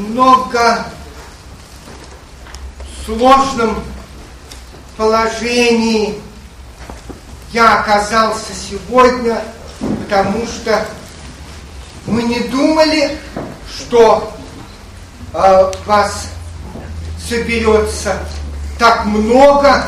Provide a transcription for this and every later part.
немного сложном положении я оказался сегодня, потому что мы не думали, что вас соберется так много.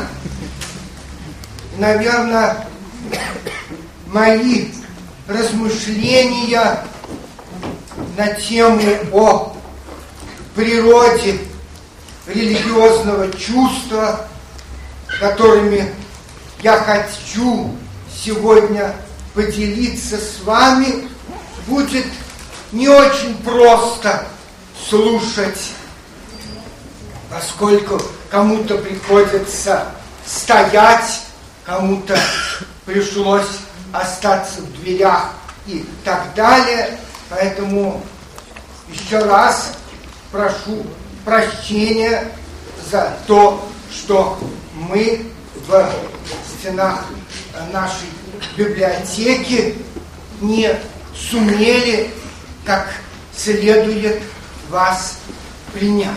Наверное, мои размышления на тему о природе религиозного чувства, которыми я хочу сегодня поделиться с вами, будет не очень просто слушать, поскольку кому-то приходится стоять, кому-то пришлось остаться в дверях и так далее. Поэтому еще раз прошу прощения за то, что мы в стенах нашей библиотеки не сумели как следует вас принять.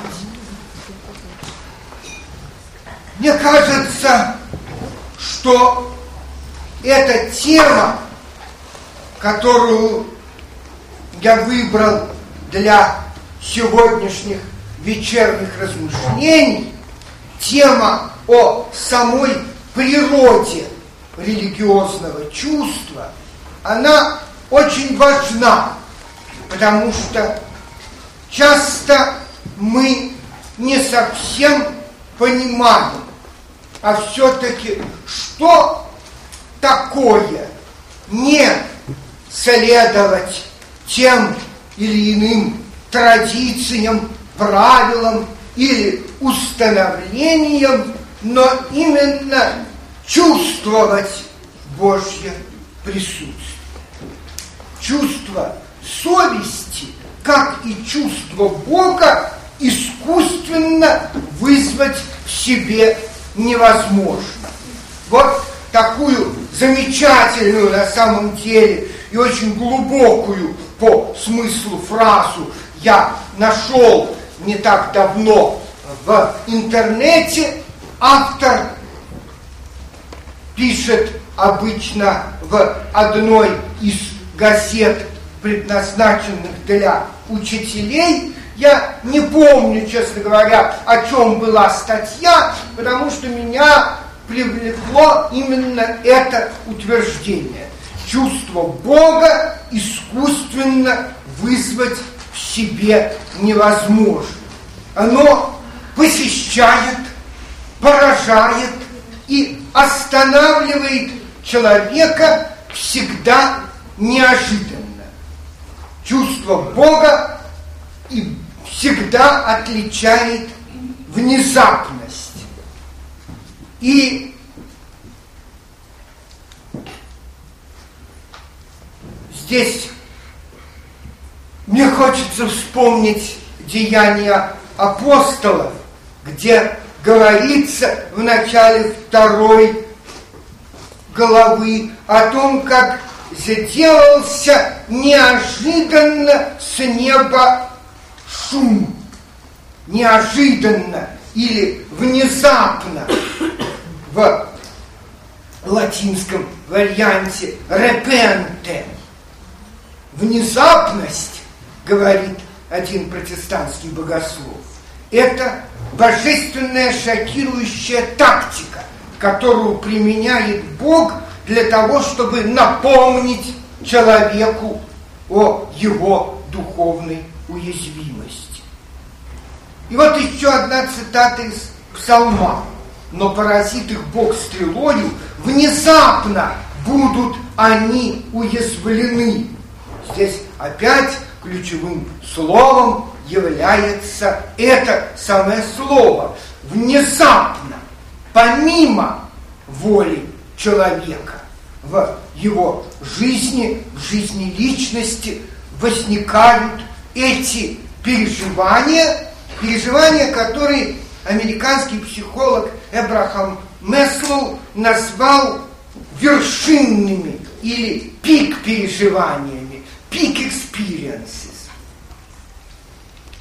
Мне кажется, что эта тема, которую я выбрал для сегодняшних вечерних размышлений, тема о самой природе религиозного чувства, она очень важна, потому что часто мы не совсем понимаем, а все-таки что такое не следовать тем или иным традициям, правилам или установлениям, но именно чувствовать Божье присутствие. Чувство совести, как и чувство Бога, искусственно вызвать в себе невозможно. Вот такую замечательную на самом деле и очень глубокую по смыслу фразу я нашел не так давно в интернете. Автор пишет обычно в одной из газет, предназначенных для учителей. Я не помню, честно говоря, о чем была статья, потому что меня привлекло именно это утверждение. Чувство Бога искусственно вызвать в себе невозможно. Оно посещает, поражает и останавливает человека всегда неожиданно. Чувство Бога и всегда отличает внезапность. И здесь мне хочется вспомнить Деяния апостолов, где говорится в начале 2 главы о том, как сделался неожиданно с неба шум. Неожиданно или внезапно в латинском варианте «repente». Внезапность, говорит один протестантский богослов, это божественная шокирующая тактика, которую применяет Бог для того, чтобы напомнить человеку о его духовной уязвимости. И вот еще одна цитата из Псалма. «Но поразит их Бог стрелою, внезапно будут они уязвлены». Здесь опять ключевым словом является это самое слово. Внезапно, помимо воли человека, в его жизни, в жизни личности возникают эти переживания, которые американский психолог Эбрахам Маслоу назвал вершинными или пик-переживаниями, peak experiences.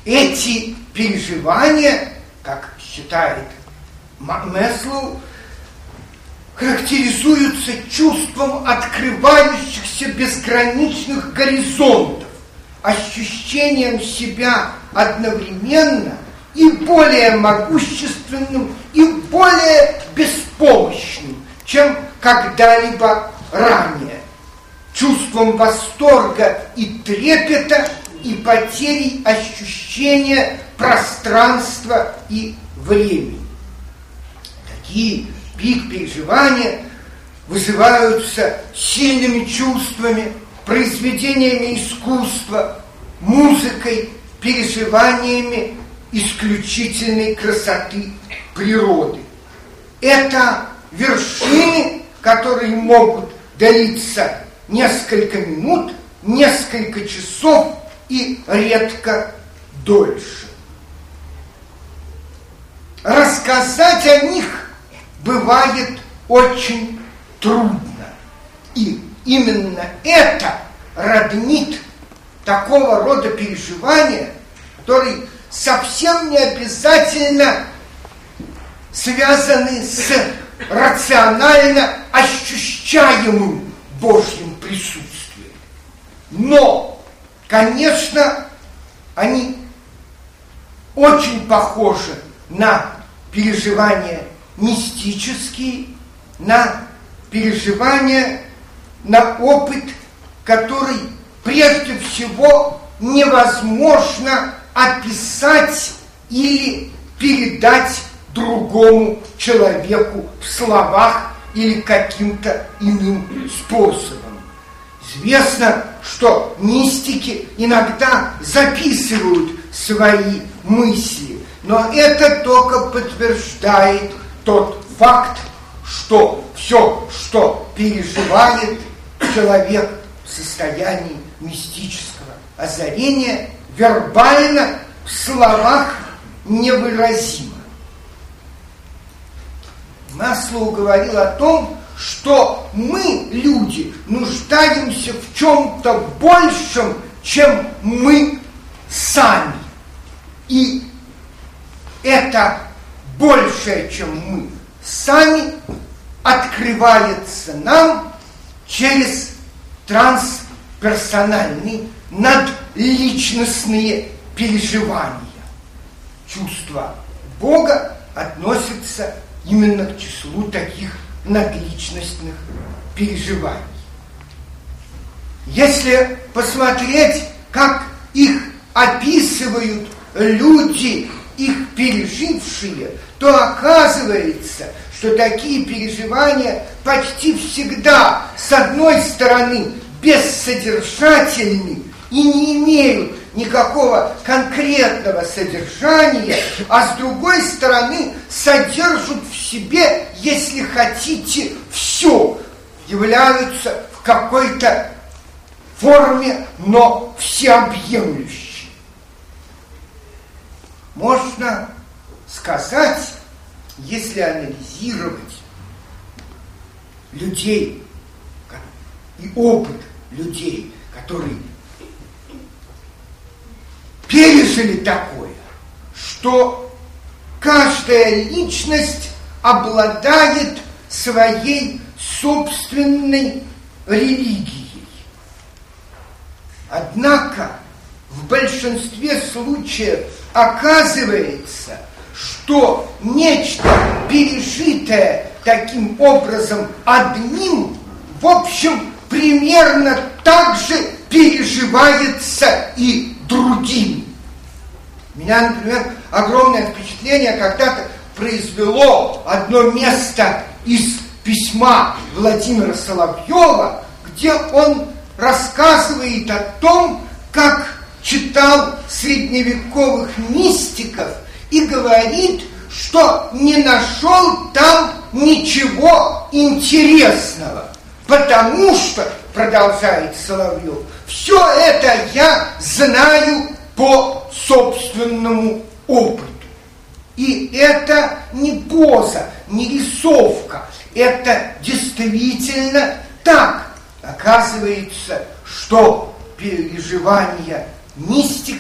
эти переживания, как считает Маслоу, характеризуются чувством открывающихся безграничных горизонтов, ощущением себя одновременно и более могущественным, и более беспомощным, чем когда-либо ранее, чувством восторга и трепета и потери ощущения пространства и времени. Такие переживания вызываются сильными чувствами, произведениями искусства, музыкой, переживаниями исключительной красоты природы. Это вершины, которые могут длиться несколько минут, несколько часов и редко дольше. Рассказать о них бывает очень трудно. И именно это роднит такого рода переживания, которые совсем не обязательно связаны с рационально ощущаемым Божьим присутствием. Но, конечно, они очень похожи на переживания мистические, на переживания, на опыт, который прежде всего невозможно описать или передать другому человеку в словах или каким-то иным способом. Известно, что мистики иногда записывают свои мысли, но это только подтверждает тот факт, что все, что переживает человек в состоянии мистического озарения, вербально в словах невыразимо. Маслоу говорил о том, что мы, люди, нуждаемся в чем-то большем, чем мы сами. И это большее, чем мы сами, открывается нам через трансперсональные, надличностные переживания. Чувство Бога относится именно к числу таких надличностных переживаний. Если посмотреть, как их описывают люди, их пережившие, то оказывается, что такие переживания почти всегда, с одной стороны, бессодержательны и не имеют никакого конкретного содержания, а с другой стороны содержат в себе, если хотите, все, являются в какой-то форме, но всеобъемлющей. Можно сказать, если анализировать людей и опыт людей, которые пережили такое, что каждая личность обладает своей собственной религией. Однако в большинстве случаев оказывается, что нечто, пережитое таким образом одним, в общем, примерно так же переживается и другими. Меня, например, огромное впечатление когда-то произвело одно место из письма Владимира Соловьева, где он рассказывает о том, как читал средневековых мистиков и говорит, что не нашел там ничего интересного, потому что, продолжает Соловьев, все это я знаю по собственному опыту. И это не поза, не рисовка, это действительно так. Оказывается, что переживания мистиков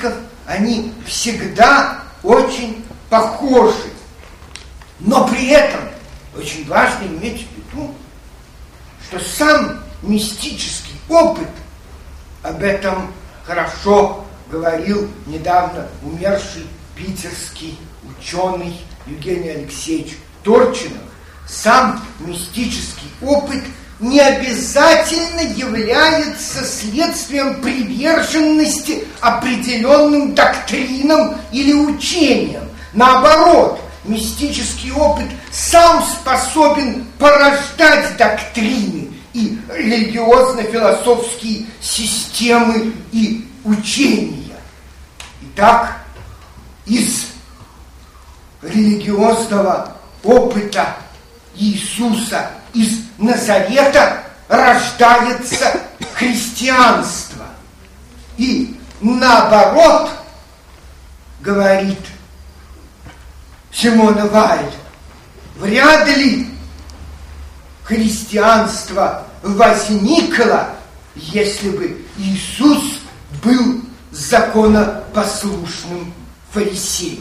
они всегда очень похожи. Но при этом очень важно иметь в виду, что сам мистический опыт, об этом хорошо говорил недавно умерший питерский ученый Евгений Алексеевич Торчинов, сам мистический опыт не обязательно является следствием приверженности определенным доктринам или учениям. Наоборот, мистический опыт сам способен порождать доктрины и религиозно-философские системы и учения. Итак, из религиозного опыта Иисуса из Назарета рождается христианство. И наоборот, говорит Симона Вайль, вряд ли христианство возникло, если бы Иисус был законопослушным фарисеем.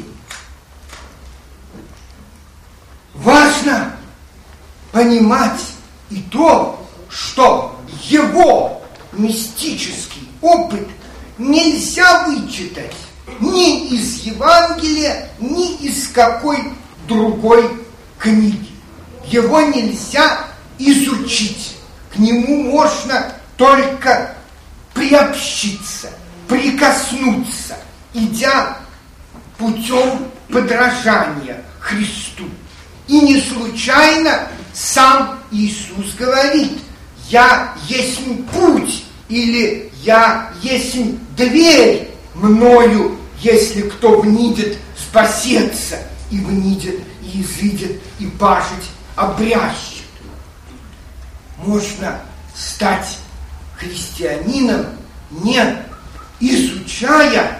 Важно понимать и то, что его мистический опыт нельзя вычитать ни из Евангелия, ни из какой другой книги. Его нельзя изучить, к нему можно только приобщиться, прикоснуться, идя путем подражания Христу. И не случайно сам Иисус говорит: «Я есть путь» или «Я есть дверь, мною, если кто внидет, спасется, и внидет, и изыдет, и пажить обрящет». Можно стать христианином, не изучая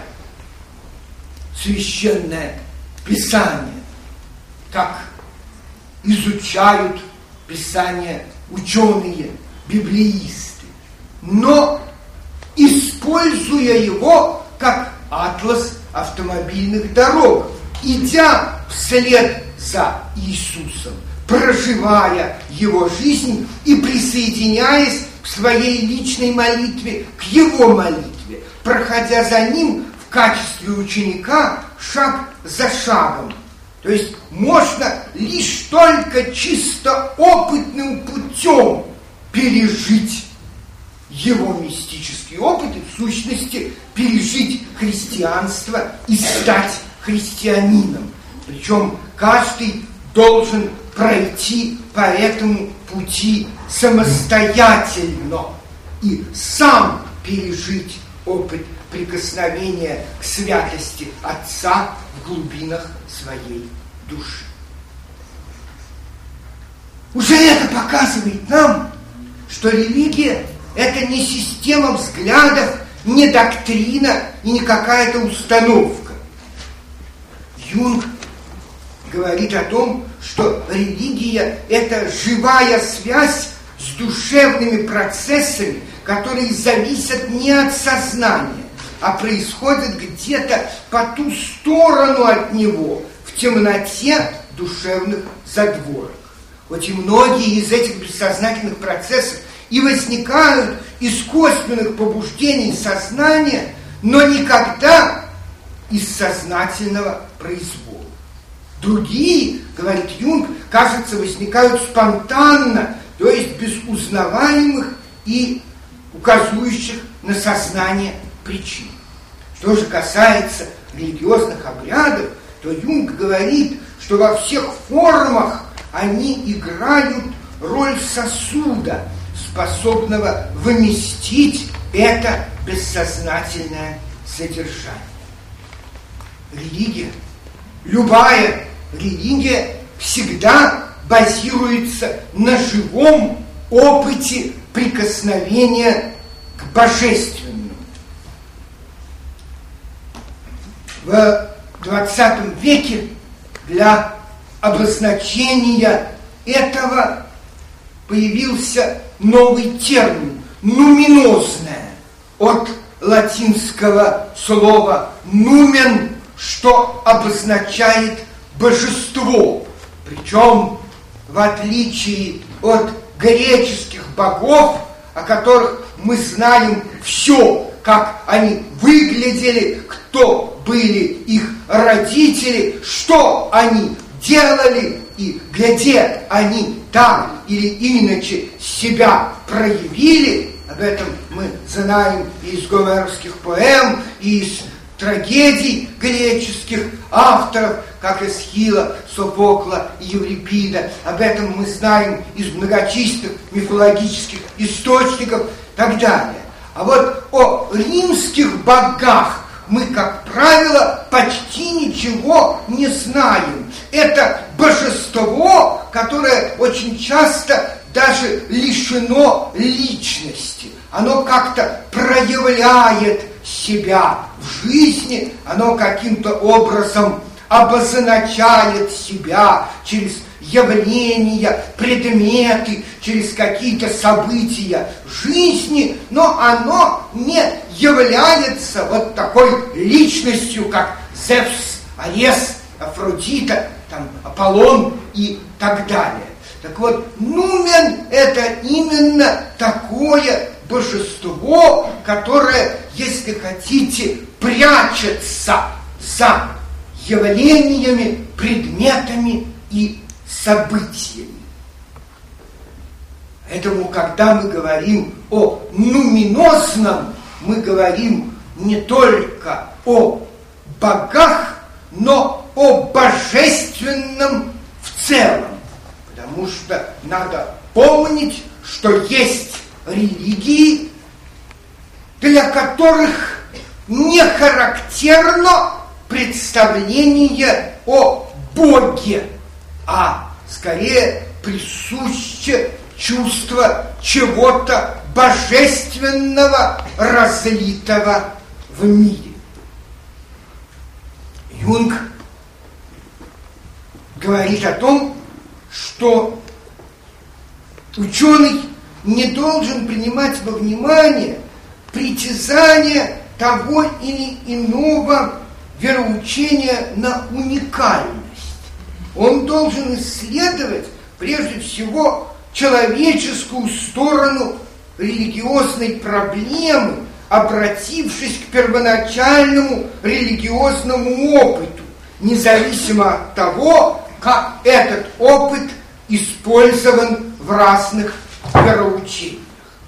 Священное Писание, как изучают Писание ученые, библеисты, но используя его как атлас автомобильных дорог, идя вслед за Иисусом, проживая его жизнь и присоединяясь в своей личной молитве к его молитве, проходя за ним в качестве ученика шаг за шагом. То есть можно лишь только чисто опытным путем пережить его мистический опыт и, в сущности, пережить христианство и стать христианином. Причем каждый должен пройти по этому пути самостоятельно и сам пережить опыт прикосновения к святости Отца в глубинах своей души. Уже это показывает нам, что религия – это не система взглядов, не доктрина и не какая-то установка. Юнг говорит о том, что религия – это живая связь с душевными процессами, которые зависят не от сознания, а происходят где-то по ту сторону от него, в темноте душевных задворок. Хоть и многие из этих бессознательных процессов и возникают из косвенных побуждений сознания, но никогда из сознательного произвола. Другие, говорит Юнг, кажется, возникают спонтанно, то есть без узнаваемых и указывающих на сознание причин. Что же касается религиозных обрядов, то Юнг говорит, что во всех формах они играют роль сосуда, способного вместить это бессознательное содержание. Религия, любая религия всегда базируется на живом опыте прикосновения к божественному. В 20 веке для обозначения этого появился новый термин – нуминозное, от латинского слова «нумен», что обозначает божество. Причем, в отличие от греческих богов, о которых мы знаем все, как они выглядели, кто были их родители, что они делали и где они так или иначе себя проявили. Об этом мы знаем и из гомеровских поэм, и из трагедий греческих авторов, как Эсхила, Софокла и Еврипида. Об этом мы знаем из многочисленных мифологических источников и так далее. А вот о римских богах мы, как правило, почти ничего не знаем. Это божество, которое очень часто даже лишено личности. Оно как-то проявляет себя в жизни, оно каким-то образом обозначает себя через явления, предметы, через какие-то события жизни, но оно не является вот такой личностью, как Зевс, Арес, Афродита, там, Аполлон и так далее. Так вот, нумен – это именно такое божество, которое, если хотите, прячется за явлениями, предметами и событиями. Поэтому, когда мы говорим о нуминозном, мы говорим не только о богах, но о божественном в целом. Потому что надо помнить, что есть религии, для которых не характерно представление о Боге, а скорее присуще чувство чего-то божественного, разлитого в мире. Юнг говорит о том, что ученый не должен принимать во внимание притязания того или иного вероучения на уникальность. Он должен исследовать прежде всего человеческую сторону религиозной проблемы, обратившись к первоначальному религиозному опыту, независимо от того, как этот опыт использован в разных вероучениях.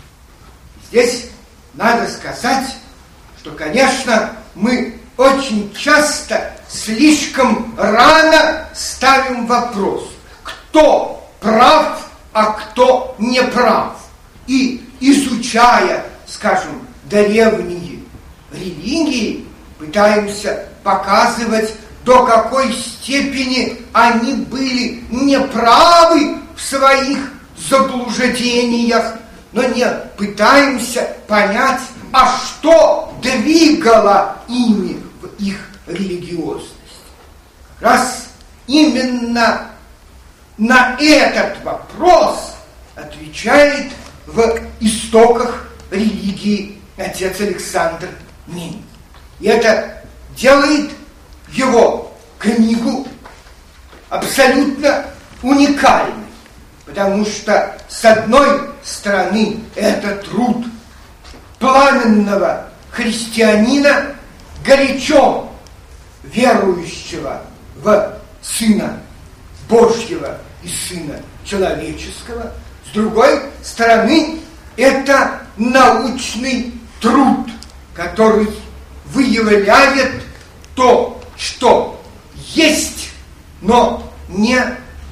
Здесь надо сказать, что, конечно, мы очень часто слишком рано ставим вопрос, кто прав, а кто не прав. И изучая, скажем, древние религии, пытаемся показывать, до какой степени они были неправы в своих заблуждениях, но не пытаемся понять, а что двигало ими в их религиозность. Как раз именно на этот вопрос отвечает в истоках религии отец Александр Минин. И это делает его книгу абсолютно уникальной, потому что, с одной стороны, это труд пламенного христианина, горячо верующего в Сына Божьего и Сына Человеческого. С другой стороны, это научный труд, который выявляет то, что есть, но не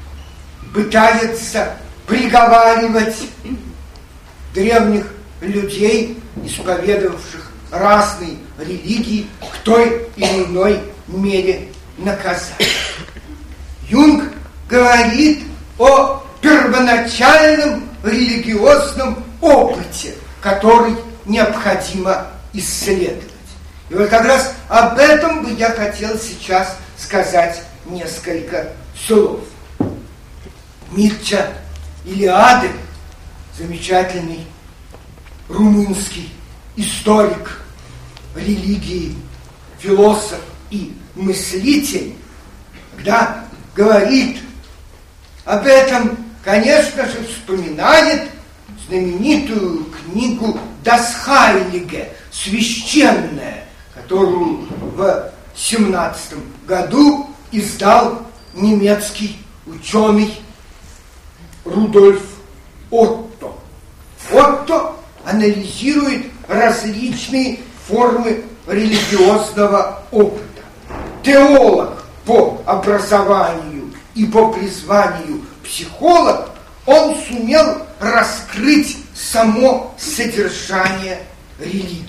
пытается приговаривать древних людей, исповедовавших разные религии, к той или иной мере наказать. Юнг говорит о первоначальном религиозном опыте, который необходимо исследовать. И вот как раз об этом бы я хотел сейчас сказать несколько слов. Мирча Илиады, замечательный румынский историк, религии философ и мыслитель, когда говорит об этом, конечно же, вспоминает знаменитую книгу «Das Heilige», «Священная», которую в 17 году издал немецкий ученый Рудольф Отто. Отто анализирует различные формы религиозного опыта. Теолог по образованию и по призванию психолог, он сумел раскрыть само содержание религии.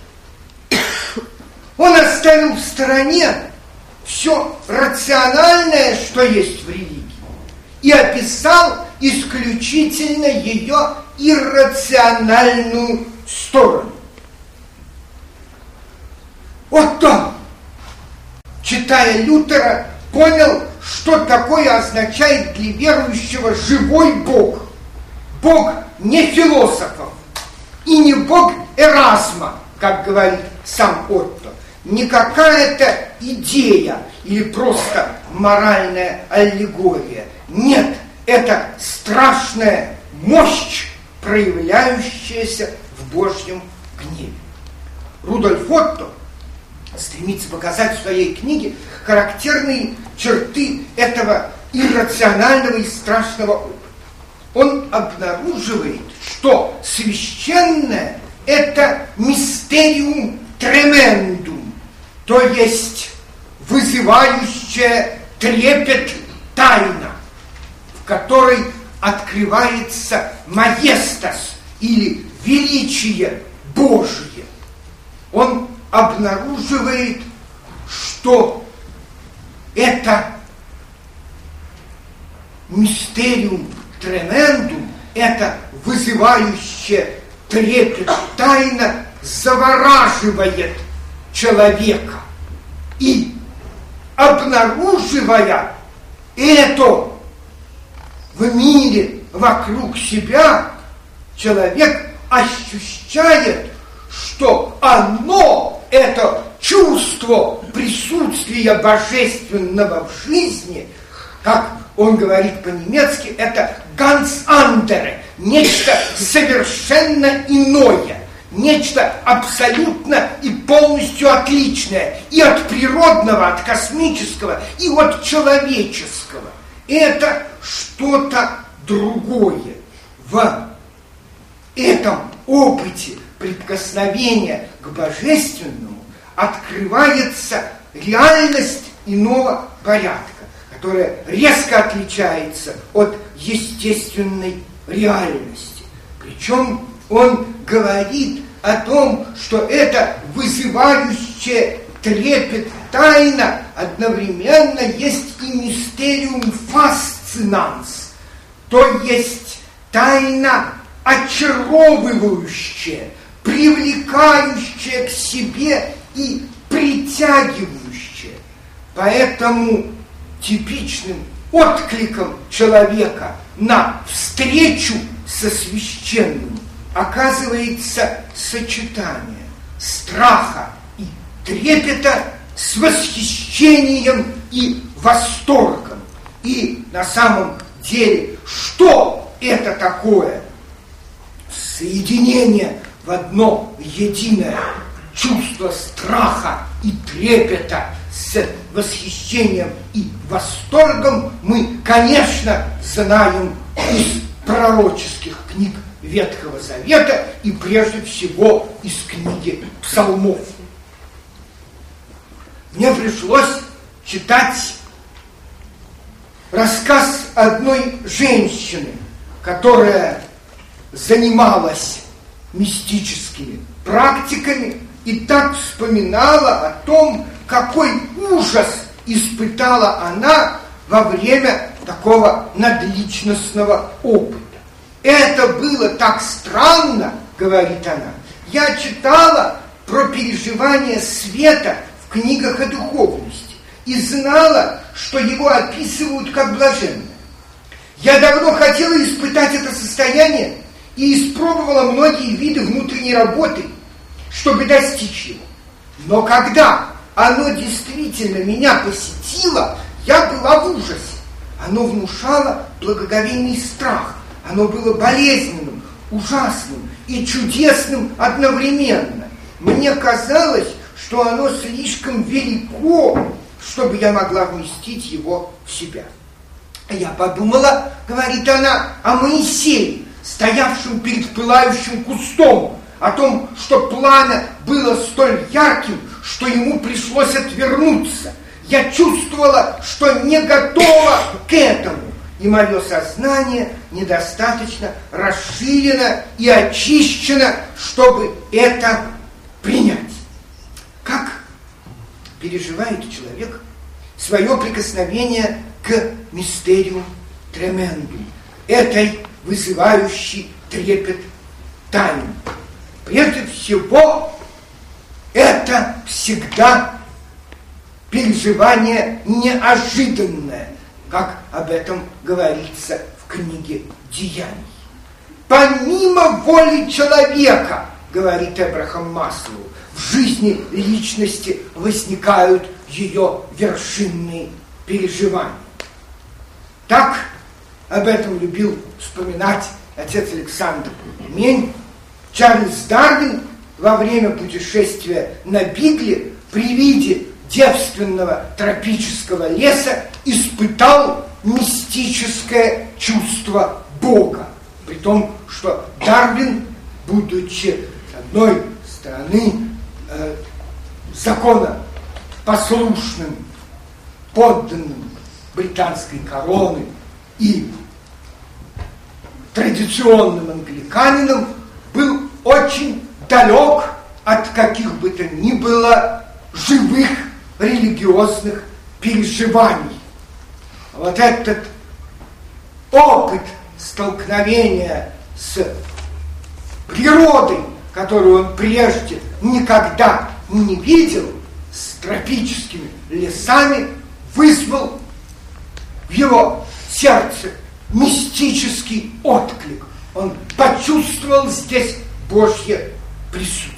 Он оставил в стороне все рациональное, что есть в религии, и описал исключительно ее иррациональную сторону. Отто, читая Лютера, понял, что такое означает для верующего живой Бог. Бог не философов и не Бог Эразма, как говорит сам Отто, не какая-то идея или просто моральная аллегория. Нет, это страшная мощь, проявляющаяся в Божьем гневе. Рудольф Отто стремится показать в своей книге характерные черты этого иррационального и страшного опыта. Он обнаруживает, что священное – это мистериум тремендум, то есть вызывающая трепет тайна, в которой открывается маестас или величие Божие. Он обнаруживает, что это мистериум тремендум, это вызывающая трепет тайна, завораживает человека. И, обнаруживая это в мире вокруг себя, человек ощущает, что оно, это чувство присутствия божественного в жизни, как он говорит по-немецки, это ganz andere, нечто совершенно иное, нечто абсолютно и полностью отличное и от природного, от космического, и от человеческого. Это что-то другое. В этом опыте прикосновения к божественному открывается реальность иного порядка, которая резко отличается от естественной реальности. Причем он говорит о том, что это вызывающая трепет тайна одновременно есть и мистериум фасцинанс, то есть тайна очаровывающая, привлекающая к себе и притягивающая. Поэтому типичным откликом человека на встречу со священным оказывается сочетание страха и трепета с восхищением и восторгом. И на самом деле, что это такое? Соединение в одно единое чувство страха и трепета с восхищением и восторгом мы, конечно, знаем из пророческих книг Ветхого Завета и прежде всего из книги Псалмов. Мне пришлось читать рассказ одной женщины, которая занималась мистическими практиками и так вспоминала о том, какой ужас испытала она во время такого надличностного опыта. Это было так странно, говорит она. Я читала про переживание света в книгах о духовности и знала, что его описывают как блаженное. Я давно хотела испытать это состояние и испробовала многие виды внутренней работы, чтобы достичь его. Но когда оно действительно меня посетило, я была в ужасе. Оно внушало благоговейный страх. Оно было болезненным, ужасным и чудесным одновременно. Мне казалось, что оно слишком велико, чтобы я могла вместить его в себя. Я подумала, говорит она, о Моисее, стоявшем перед пылающим кустом, о том, что пламя было столь ярким, что ему пришлось отвернуться. Я чувствовала, что не готова к этому, и мое сознание недостаточно расширено и очищено, чтобы это принять. Как переживает человек свое прикосновение к мистериум тремендум, этой вызывающей трепет тайны? Прежде всего, это всегда переживание неожиданное, как об этом говорится в книге «Деяний». Помимо воли человека, говорит Эбрахам Маслоу, в жизни личности возникают ее вершинные переживания. Так об этом любил вспоминать отец Александр Мень. Чарльз Дарвин во время путешествия на Бигле при виде девственного тропического леса испытал мистическое чувство Бога. При том, что Дарвин, будучи с одной стороны законопослушным подданным британской короны и традиционным англиканином, был очень далек от каких бы то ни было живых религиозных переживаний. Вот этот опыт столкновения с природой, которую он прежде никогда не видел, с тропическими лесами, вызвал в его сердце мистический отклик. Он почувствовал здесь Божье присутствие.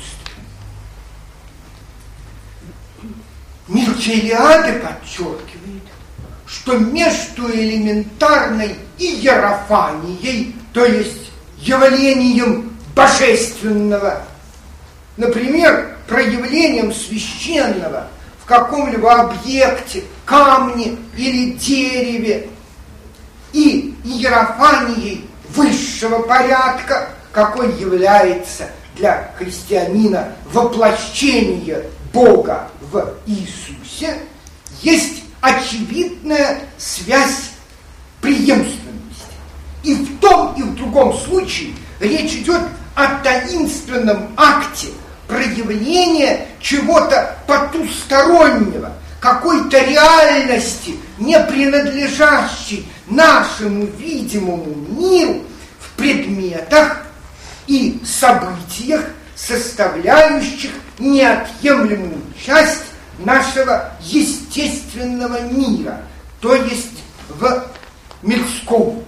Мирчелиаде подчеркивает, что между элементарной иерофанией, то есть явлением божественного, например, проявлением священного в каком-либо объекте, камне или дереве, и иерофанией высшего порядка, какой является для христианина воплощение Бога в Иисусе, есть очевидная связь преемственности. И в том, и в другом случае речь идет о таинственном акте проявления чего-то потустороннего, какой-то реальности, не принадлежащей нашему видимому миру, в предметах и событиях, составляющих неотъемлемую часть нашего естественного мира, то есть в мирском.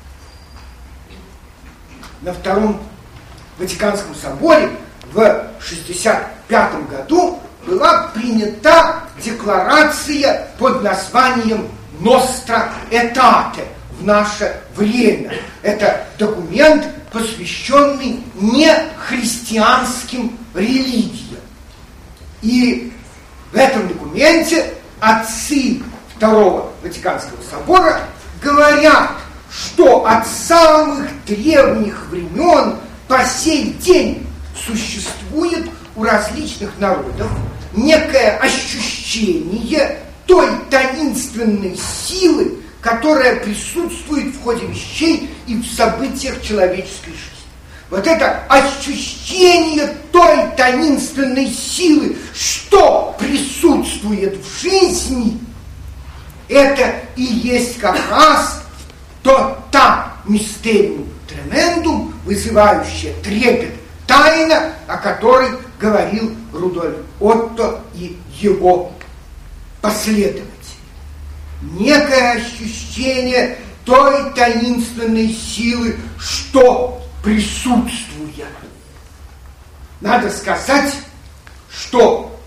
На Втором Ватиканском соборе в 1965 году была принята декларация под названием «Nostra Aetate» в наше время. Это документ, посвященный нехристианским религиям. И в этом документе отцы Второго Ватиканского собора говорят, что от самых древних времен по сей день существует у различных народов некое ощущение той таинственной силы, которая присутствует в ходе вещей и в событиях человеческой жизни. Вот это ощущение той таинственной силы, что присутствует в жизни, это и есть как раз та мистериум тремендум, вызывающая трепет тайна, о которой говорил Рудольф Отто и его последователи. Некое ощущение той таинственной силы, что присутствует. Надо сказать, что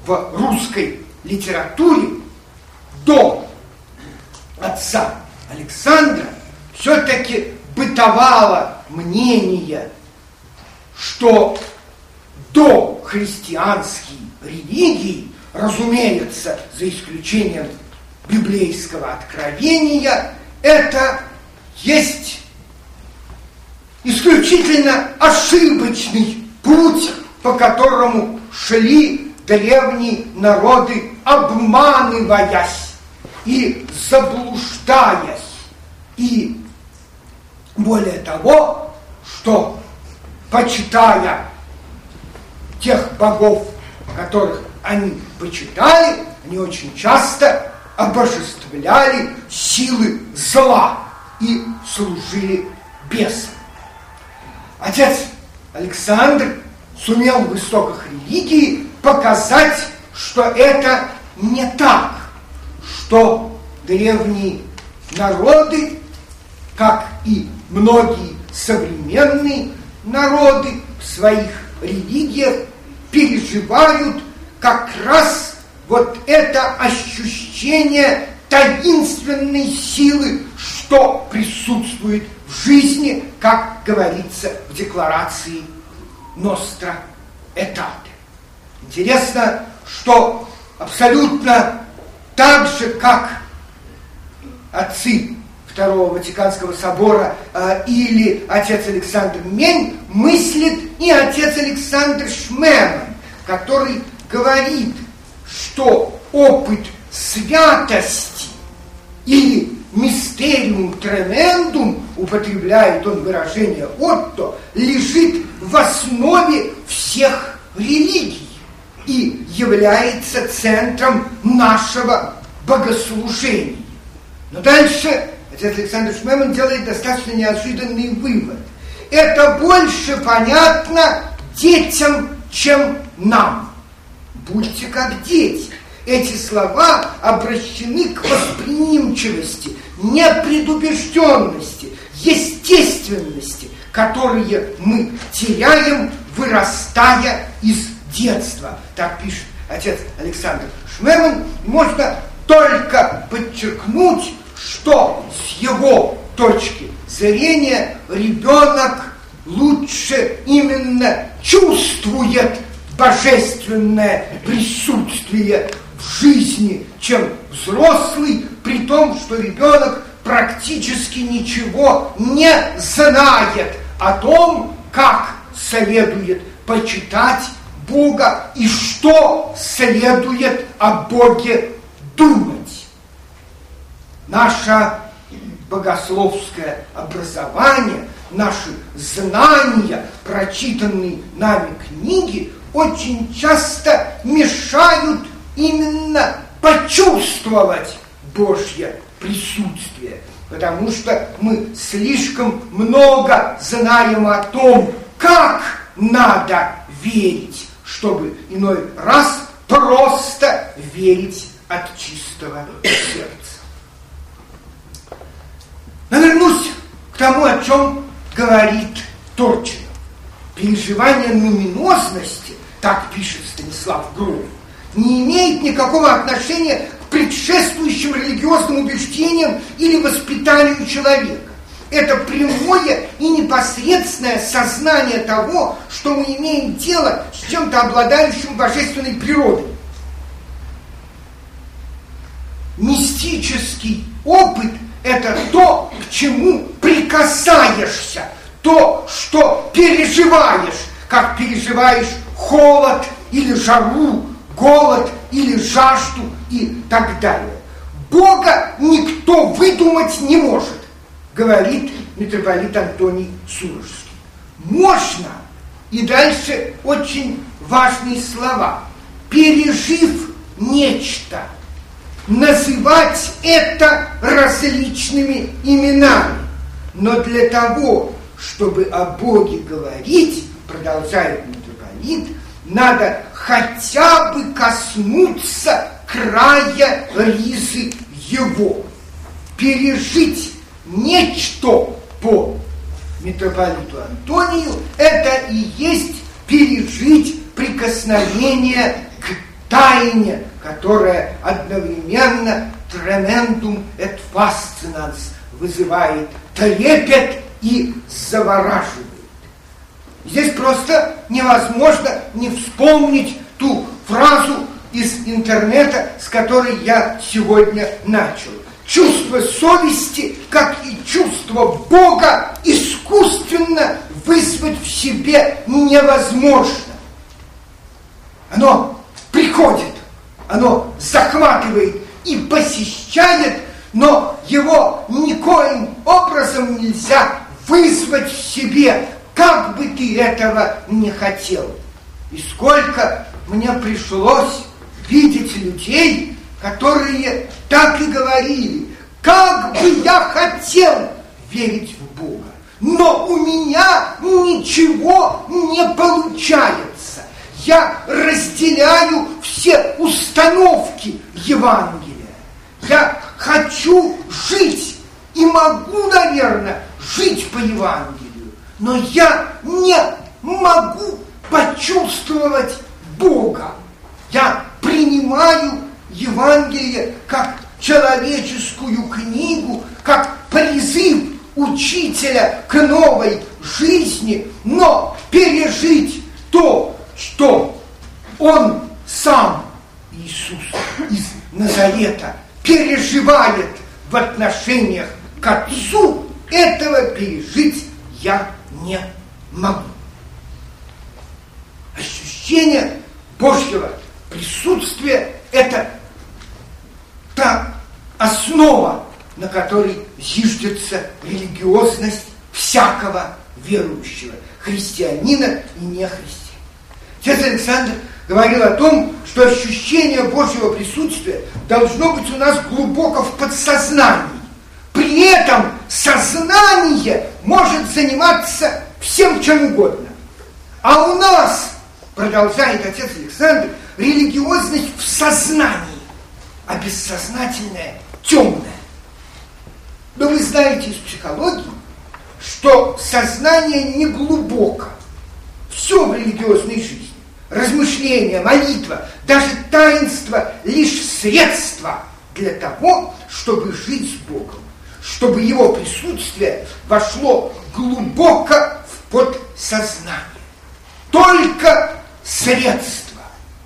в русской литературе до отца Александра все-таки бытовало мнение, что до христианские религии, разумеется, за исключением библейского откровения, это есть исключительно ошибочный путь, по которому шли древние народы, обманываясь и заблуждаясь. И более того, что, почитая тех богов, которых они почитали, они очень часто обожествляли силы зла и служили бесам. Отец Александр сумел в истоках религии показать, что это не так, что древние народы, как и многие современные народы, в своих религиях переживают как раз вот это ощущение таинственной силы, что присутствует в жизни, как говорится в декларации Nostra Aetate. Интересно, что абсолютно так же, как отцы Второго Ватиканского собора или отец Александр Мень, мыслит и отец Александр Шмеман, который говорит, что опыт святости или мистериум тремендум, употребляет он выражение Отто, лежит в основе всех религий и является центром нашего богослужения. Но дальше отец Александр Шмеман делает достаточно неожиданный вывод. Это больше понятно детям, чем нам. Будьте как дети. Эти слова обращены к восприимчивости, непредубежденности, естественности, которые мы теряем, вырастая из детства. Так пишет отец Александр Шмеман. Можно только подчеркнуть, что с его точки зрения ребенок лучше именно чувствует божественное присутствие в жизни, чем взрослый, при том, что ребенок практически ничего не знает о том, как следует почитать Бога и что следует о Боге думать. Наше богословское образование, наши знания, прочитанные нами книги, очень часто мешают именно почувствовать Божье присутствие, потому что мы слишком много знаем о том, как надо верить, чтобы иной раз просто верить от чистого сердца. Но вернусь к тому, о чем говорит Турчинов. Переживание нуминозности, так пишет Станислав Громов, не имеет никакого отношения к предшествующим религиозным убеждениям или воспитанию человека. Это прямое и непосредственное сознание того, что мы имеем дело с чем-то обладающим божественной природой. Мистический опыт – это то, к чему прикасаешься, то, что переживаешь, как переживаешь холод или жару, голод или жажду и так далее. Бога никто выдумать не может, говорит митрополит Антоний Сурожский. Можно, и дальше очень важные слова, пережив нечто, называть это различными именами. Но для того, чтобы о Боге говорить, продолжает митрополит, надо хотя бы коснуться края ризы его. Пережить нечто по митрополиту Антонию – это и есть пережить прикосновение к тайне таяние, которое одновременно tremendum et fascinans вызывает трепет и завораживает. Здесь просто невозможно не вспомнить ту фразу из интернета, с которой я сегодня начал. Чувство совести, как и чувство Бога, искусственно вызвать в себе невозможно. Оно приходит, оно захватывает и посещает, но его никоим образом нельзя вызвать в себе, как бы ты этого не хотел. И сколько мне пришлось видеть людей, которые так и говорили: как бы я хотел верить в Бога, но у меня ничего не получается. Я разделяю все установки Евангелия. Я хочу жить и могу, наверное, жить по Евангелию, но я не могу почувствовать Бога. Я принимаю Евангелие как человеческую книгу, как призыв учителя к новой жизни, но пережить то, что Он сам, Иисус из Назарета, переживает в отношениях к Отцу, этого пережить я не могу. Ощущение Божьего присутствия – это та основа, на которой зиждется религиозность всякого верующего, христианина и нехристианина. Отец Александр говорил о том, что ощущение Божьего присутствия должно быть у нас глубоко в подсознании. При этом сознание может заниматься всем чем угодно. А у нас, продолжает отец Александр, религиозность в сознании, а бессознательное темное. Но вы знаете из психологии, что сознание не глубоко. Все в религиозной жизни, размышления, молитва, даже таинство – лишь средства для того, чтобы жить с Богом, чтобы Его присутствие вошло глубоко в подсознание. Только средства.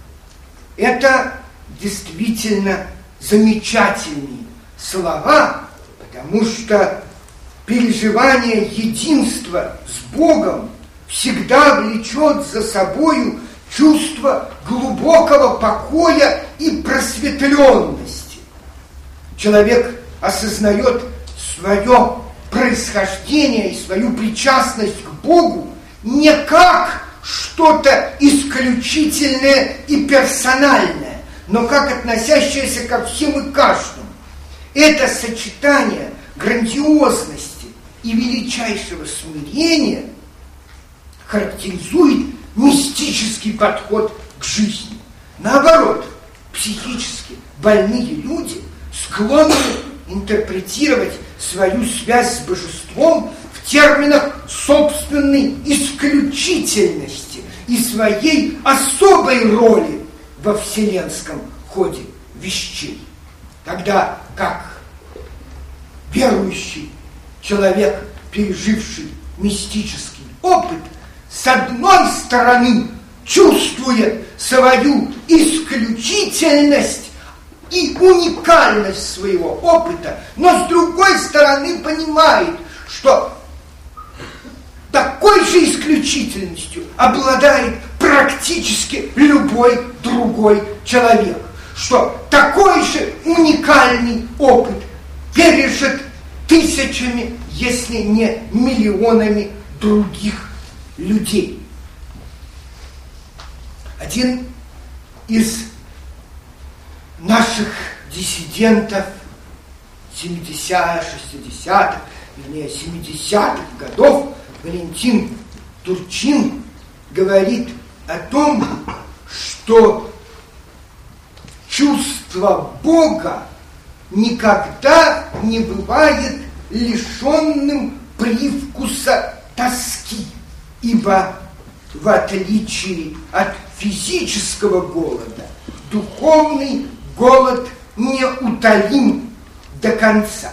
Это действительно замечательные слова, потому что переживание единства с Богом всегда влечет за собою чувство глубокого покоя и просветленности. Человек осознает свое происхождение и свою причастность к Богу не как что-то исключительное и персональное, но как относящееся ко всем и каждому. Это сочетание грандиозности и величайшего смирения характеризует мистический подход к жизни. Наоборот, психически больные люди склонны интерпретировать свою связь с божеством в терминах собственной исключительности и своей особой роли во вселенском ходе вещей. Тогда как верующий человек, переживший мистический опыт, с одной стороны чувствует свою исключительность и уникальность своего опыта, но с другой стороны понимает, что такой же исключительностью обладает практически любой другой человек, что такой же уникальный опыт пережит тысячами, если не миллионами других людей. Один из наших диссидентов 70-х, 60-х, вернее 70-х годов, Валентин Турчин, говорит о том, что чувство Бога никогда не бывает лишенным привкуса тоски, ибо в отличие от физического голода, духовный голод неутолим до конца.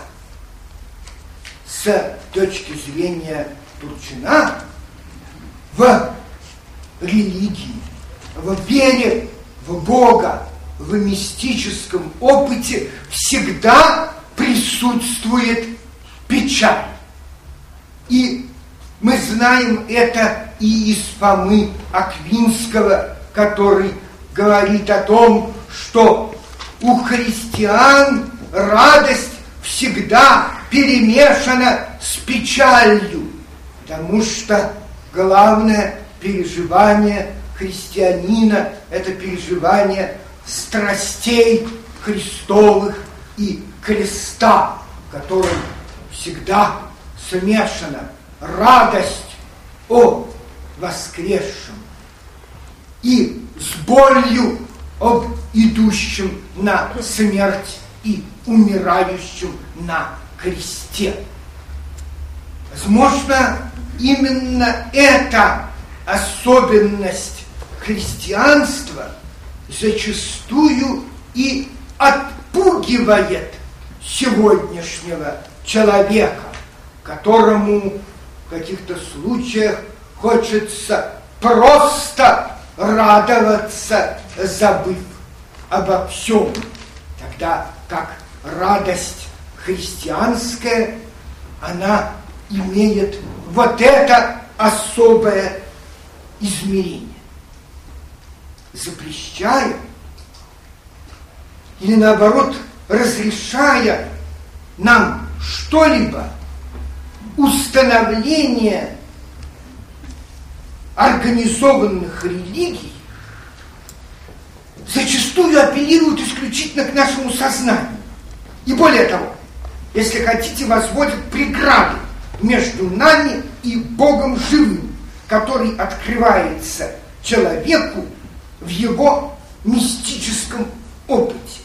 С точки зрения Турчина, в религии, в вере в Бога, в мистическом опыте всегда присутствует печаль. И мы знаем это и из Фомы Аквинского, который говорит о том, что у христиан радость всегда перемешана с печалью, потому что главное переживание христианина – это переживание страстей Христовых и креста, в котором всегда смешана радость о воскресшем и с болью об идущем на смерть и умирающем на кресте. Возможно, именно эта особенность христианства зачастую и отпугивает сегодняшнего человека, которому в каких-то случаях хочется просто радоваться, забыв обо всем, тогда как радость христианская, она имеет вот это особое измерение. Запрещая или наоборот разрешая нам что-либо, установление организованных религий зачастую апеллируют исключительно к нашему сознанию. И более того, если хотите, возводят преграды между нами и Богом живым, который открывается человеку в его мистическом опыте.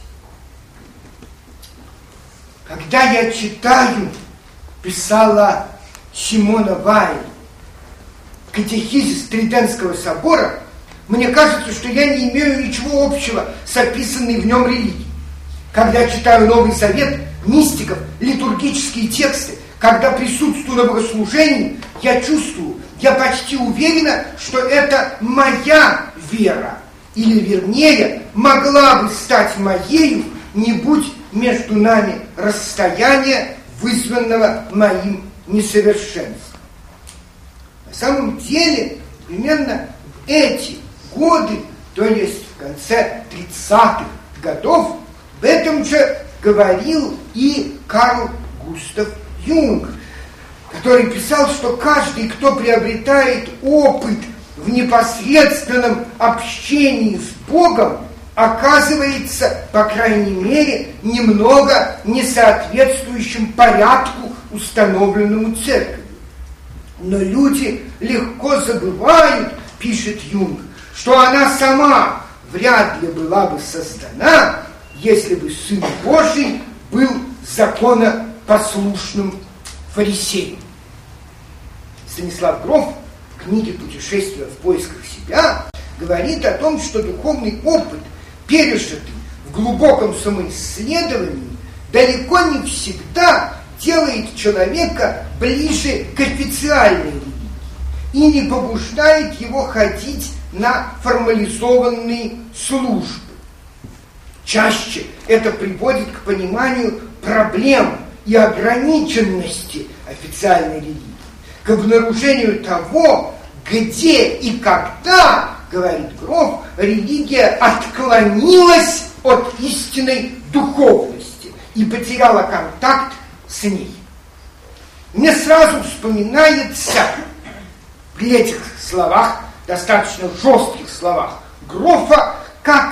Когда я читаю, писала Симона Вайль, катехизис Тридентского собора, мне кажется, что я не имею ничего общего с описанной в нем религией. Когда читаю Новый Завет, мистиков, литургические тексты, когда присутствую на богослужении, я чувствую, я почти уверена, что это моя вера, или вернее, могла бы стать моею, не будь между нами расстояния, вызванного моим несовершенством. На самом деле, примерно в эти годы, то есть в конце 30-х годов, об этом же говорил и Карл Густав Юнг, который писал, что каждый, кто приобретает опыт в непосредственном общении с Богом, оказывается, по крайней мере, немного несоответствующим порядку, установленному церковью. Но люди легко забывают, пишет Юнг, что она сама вряд ли была бы создана, если бы Сын Божий был законопослушным фарисеем. Станислав Гроф в книге «Путешествие в поисках себя» говорит о том, что духовный опыт, пережитый в глубоком самоисследовании, далеко не всегда делает человека ближе к официальной религии и не побуждает его ходить на формализованные службы. Чаще это приводит к пониманию проблем и ограниченности официальной религии, к обнаружению того, где и когда, говорит Гроф, религия отклонилась от истинной духовности и потеряла контакт с ней. Мне сразу вспоминается при этих словах, достаточно жестких словах Грофа, как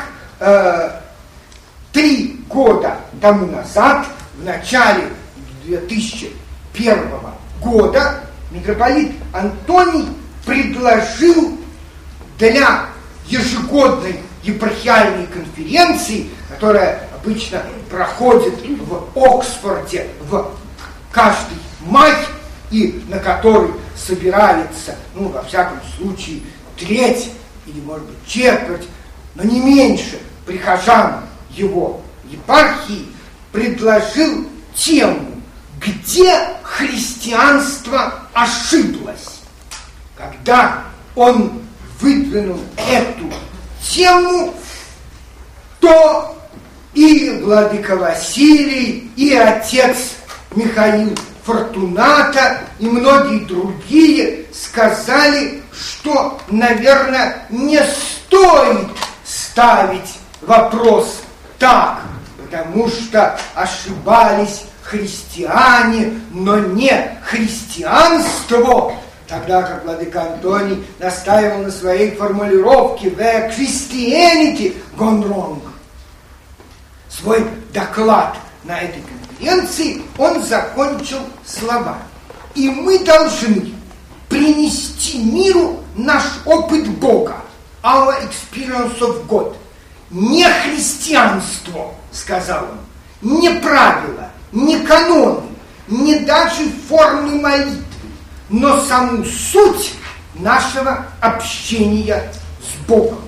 3 года тому назад, в начале 2001 года, митрополит Антоний предложил для ежегодной епархиальной конференции, которая обычно проходит в Оксфорде в каждый май, и на которой собирается, во всяком случае, треть или, может быть, четверть, но не меньше прихожанам его епархии предложил тему, где христианство ошиблось. Когда он выдвинул эту тему, то и владыка Василий, и отец Михаил Фортуната, и многие другие сказали, что, наверное, не стоит ставить вопрос так, потому что ошибались христиане, но не христианство, тогда как владыка Антоний настаивал на своей формулировке «The Christianity gone wrong». Свой доклад на этой конференции он закончил словами: «И мы должны принести миру наш опыт Бога, our experience of God. Не христианство, — сказал он, — не правила, не каноны, не даже формы молитвы, но саму суть нашего общения с Богом».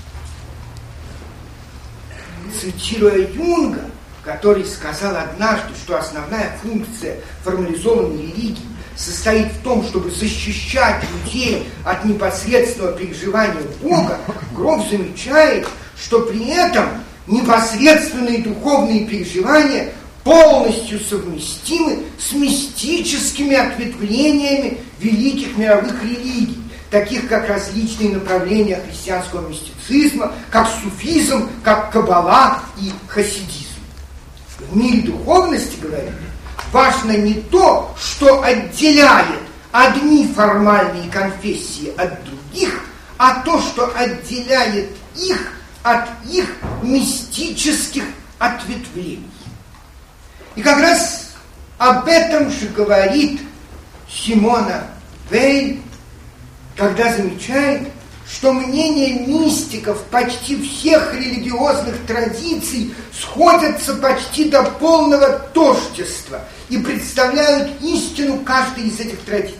Цитируя Юнга, который сказал однажды, что основная функция формализованной религии состоит в том, чтобы защищать людей от непосредственного переживания Бога, Гроф замечает, что при этом непосредственные духовные переживания полностью совместимы с мистическими ответвлениями великих мировых религий, таких как различные направления христианского мистицизма, как суфизм, как каббала и хасидизм. В мире духовности, говорит, важно не то, что отделяет одни формальные конфессии от других, а то, что отделяет их от их мистических ответвлений. И как раз об этом же говорит Симона Вейль, когда замечает, что мнения мистиков почти всех религиозных традиций сходятся почти до полного тождества и представляют истину каждой из этих традиций.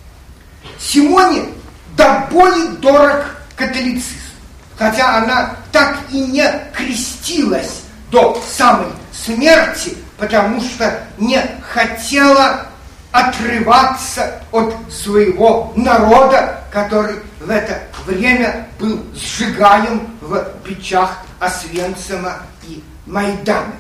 Симоне до боли дорог католицизм, хотя она так и не крестилась до самой смерти, потому что не хотела отрываться от своего народа, который в это время был сжигаем в печах Освенцима и Майданека.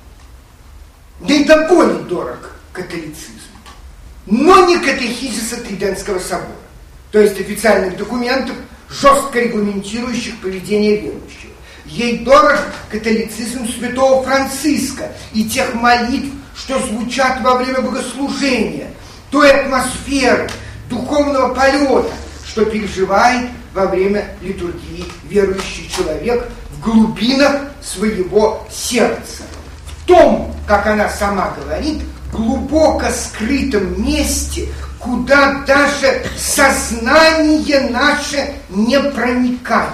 Да и до боли дорог католицизм, но не катехизиса Тридентского собора, то есть официальных документов, жестко регламентирующих поведение верующих. Ей дорог католицизм святого Франциска и тех молитв, что звучат во время богослужения, той атмосферы духовного полета, что переживает во время литургии верующий человек в глубинах своего сердца. В том, как она сама говорит, глубоко скрытом месте, куда даже сознание наше не проникает.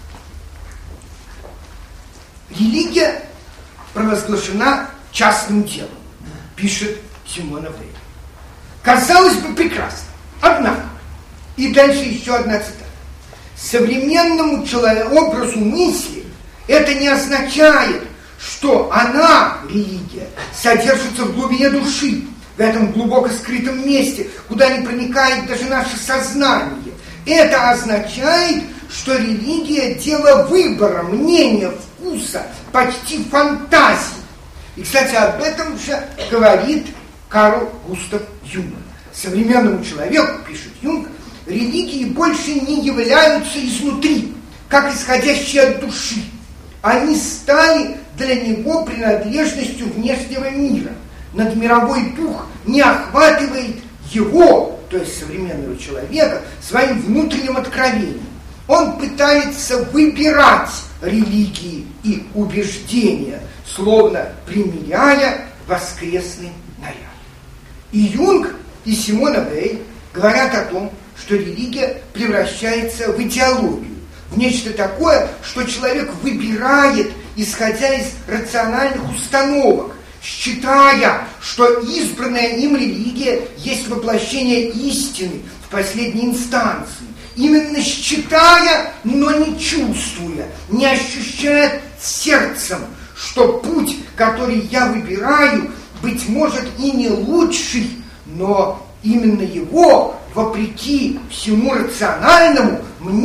Религия провозглашена частным делом, пишет Симона Вейль. Казалось бы, прекрасно. Однако, и дальше еще одна цитата. Современному образу мысли это не означает, что она, религия, содержится в глубине души, в этом глубоко скрытом месте, куда не проникает даже наше сознание. Это означает, что религия – дело выбора, мнения, вкуса, почти фантазии. И, кстати, об этом же говорит Карл Густав Юнг. Современному человеку, пишет Юнг, религии больше не являются изнутри, как исходящие от души. Они стали для него принадлежностью внешнего мира. Надмировой дух не охватывает его, то есть современного человека, своим внутренним откровением. Он пытается выбирать религии и убеждения, словно примеряя воскресный наряд. И Юнг, и Симона Вейль говорят о том, что религия превращается в идеологию, в нечто такое, что человек выбирает, исходя из рациональных установок, считая, что избранная им религия есть воплощение истины в последней инстанции, именно считая, но не чувствуя, не ощущая сердцем, что путь, который я выбираю, быть может и не лучший, но именно его, вопреки всему рациональному,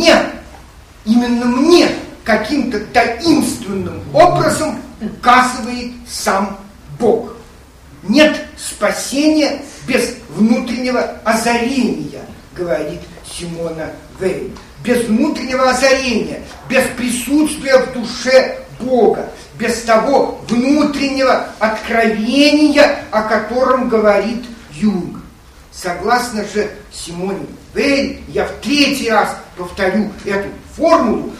именно мне, каким-то таинственным образом указывает сам Бог. Нет спасения без внутреннего озарения, говорит Симона Вейль. Без внутреннего озарения, без присутствия в душе Бога, без того внутреннего откровения, о котором говорит Юнг. Согласно же Симоне Вейль, я в третий раз повторю эту формулу,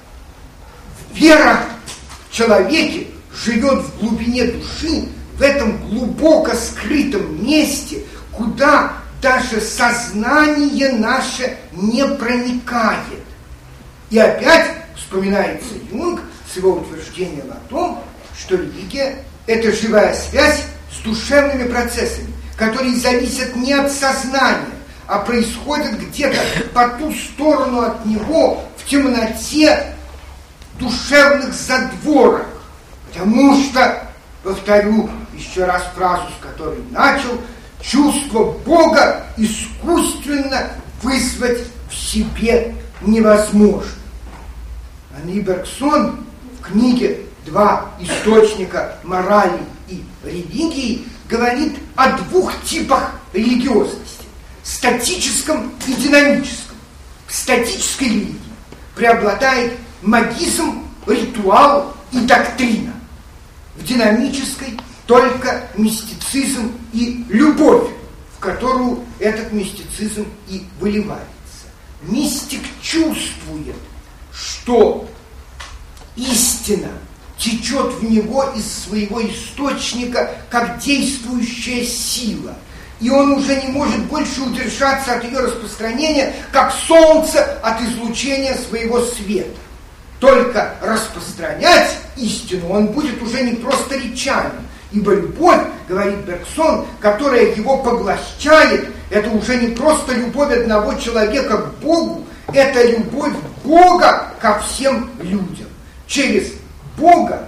вера в человеке живет в глубине души, в этом глубоко скрытом месте, куда даже сознание наше не проникает. И опять вспоминается Юнг с его утверждением о том, что религия – это живая связь с душевными процессами, которые зависят не от сознания, а происходят где-то по ту сторону от него, в темноте душевных задворок. Потому что, повторю еще раз фразу, с которой начал, чувство Бога искусственно вызвать в себе невозможно. Анри Бергсон в книге «Два источника морали и религии» говорит о двух типах религиозности – статическом и динамическом. В статической религии преобладает магизм, ритуал и доктрина. В динамической только мистицизм и любовь, в которую этот мистицизм и выливается. Мистик чувствует, что истина течет в него из своего источника, как действующая сила. И он уже не может больше удержаться от ее распространения, как солнце от излучения своего света. Только распространять истину он будет уже не просто речами, ибо любовь, говорит Бергсон, которая его поглощает, это уже не просто любовь одного человека к Богу, это любовь Бога ко всем людям. Через Бога,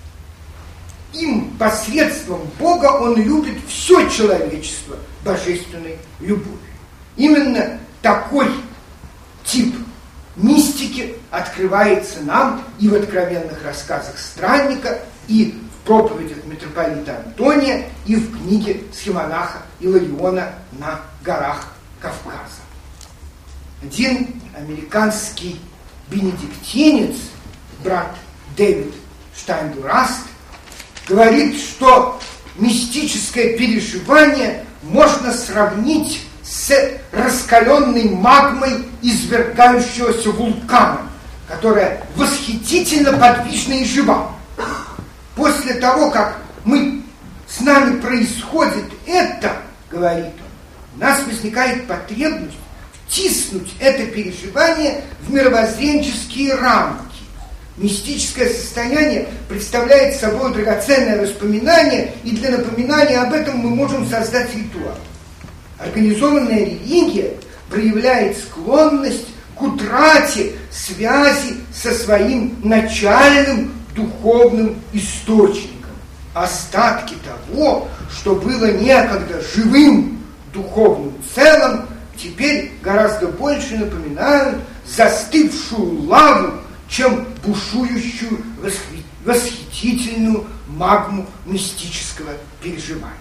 им посредством Бога он любит все человечество божественной любовью. Именно такой тип мистики открывается нам и в откровенных рассказах странника, и в проповедях митрополита Антония, и в книге схемонаха Илариона «На горах Кавказа». Один американский бенедиктинец, брат Дэвид Штайндураст, говорит, что мистическое переживание можно сравнить с раскаленной магмой извергающегося вулкана, которая восхитительно подвижна и жива. После того, как с нами происходит это, говорит он, у нас возникает потребность втиснуть это переживание в мировоззренческие рамки. Мистическое состояние представляет собой драгоценное воспоминание, и для напоминания об этом мы можем создать ритуал. Организованная религия проявляет склонность к утрате связи со своим начальным духовным источником. Остатки того, что было некогда живым духовным целым, теперь гораздо больше напоминают застывшую лаву, чем бушующую восхитительную магму мистического переживания.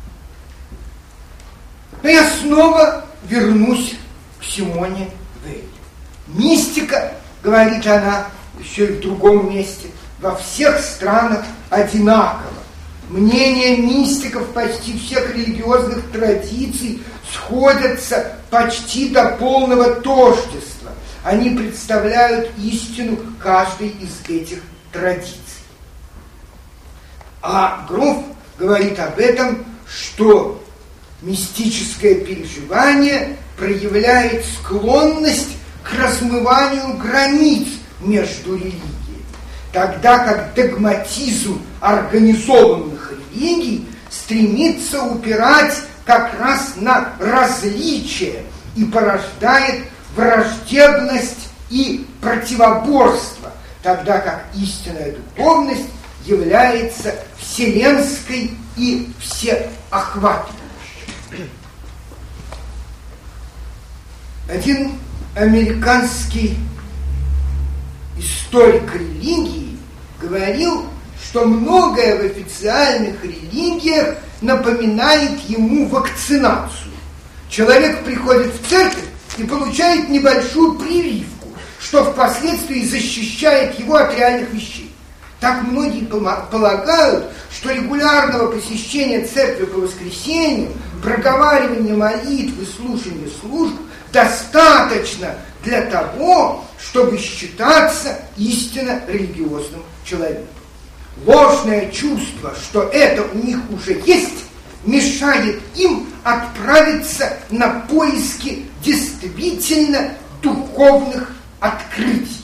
Но я снова вернусь к Симоне Вейль. Мистика, говорит она еще и в другом месте, во всех странах одинаково. Мнения мистиков почти всех религиозных традиций сходятся почти до полного тождества. Они представляют истину каждой из этих традиций. А Грув говорит об этом, что мистическое переживание проявляет склонность к размыванию границ между религиями, тогда как догматизм организованных религий стремится упирать как раз на различия и порождает враждебность и противоборство, тогда как истинная духовность является вселенской и всеохватывающей. Один американский историк религии говорил, что многое в официальных религиях напоминает ему вакцинацию. Человек приходит в церковь и получает небольшую прививку, что впоследствии защищает его от реальных вещей. Так многие полагают, что регулярного посещения церкви по воскресенью, проговаривания молитв и слушания служб достаточно для того, чтобы считаться истинно религиозным человеком. Ложное чувство, что это у них уже есть, мешает им отправиться на поиски действительно духовных открытий.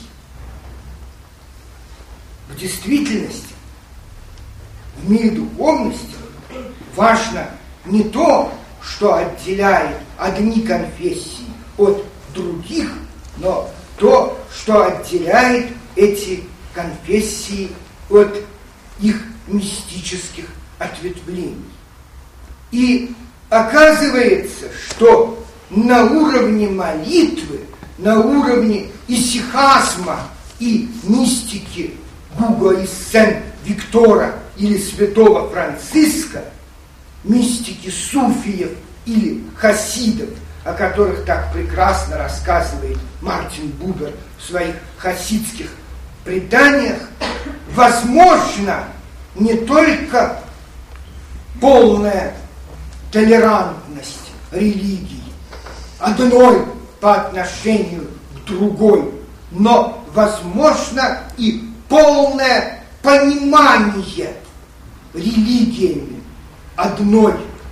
В действительности, в мире духовности важно не то, что отделяет одни конфессии от других, но то, что отделяет эти конфессии от их мистических ответвлений. И оказывается, что на уровне молитвы, на уровне исихазма и мистики Гуго из Сен-Виктора или святого Франциска, мистики суфиев или хасидов, о которых так прекрасно рассказывает Мартин Бубер в своих хасидских преданиях, возможно не только полная толерантность религии, одной по отношению к другой, но возможно и полное понимание религиями одной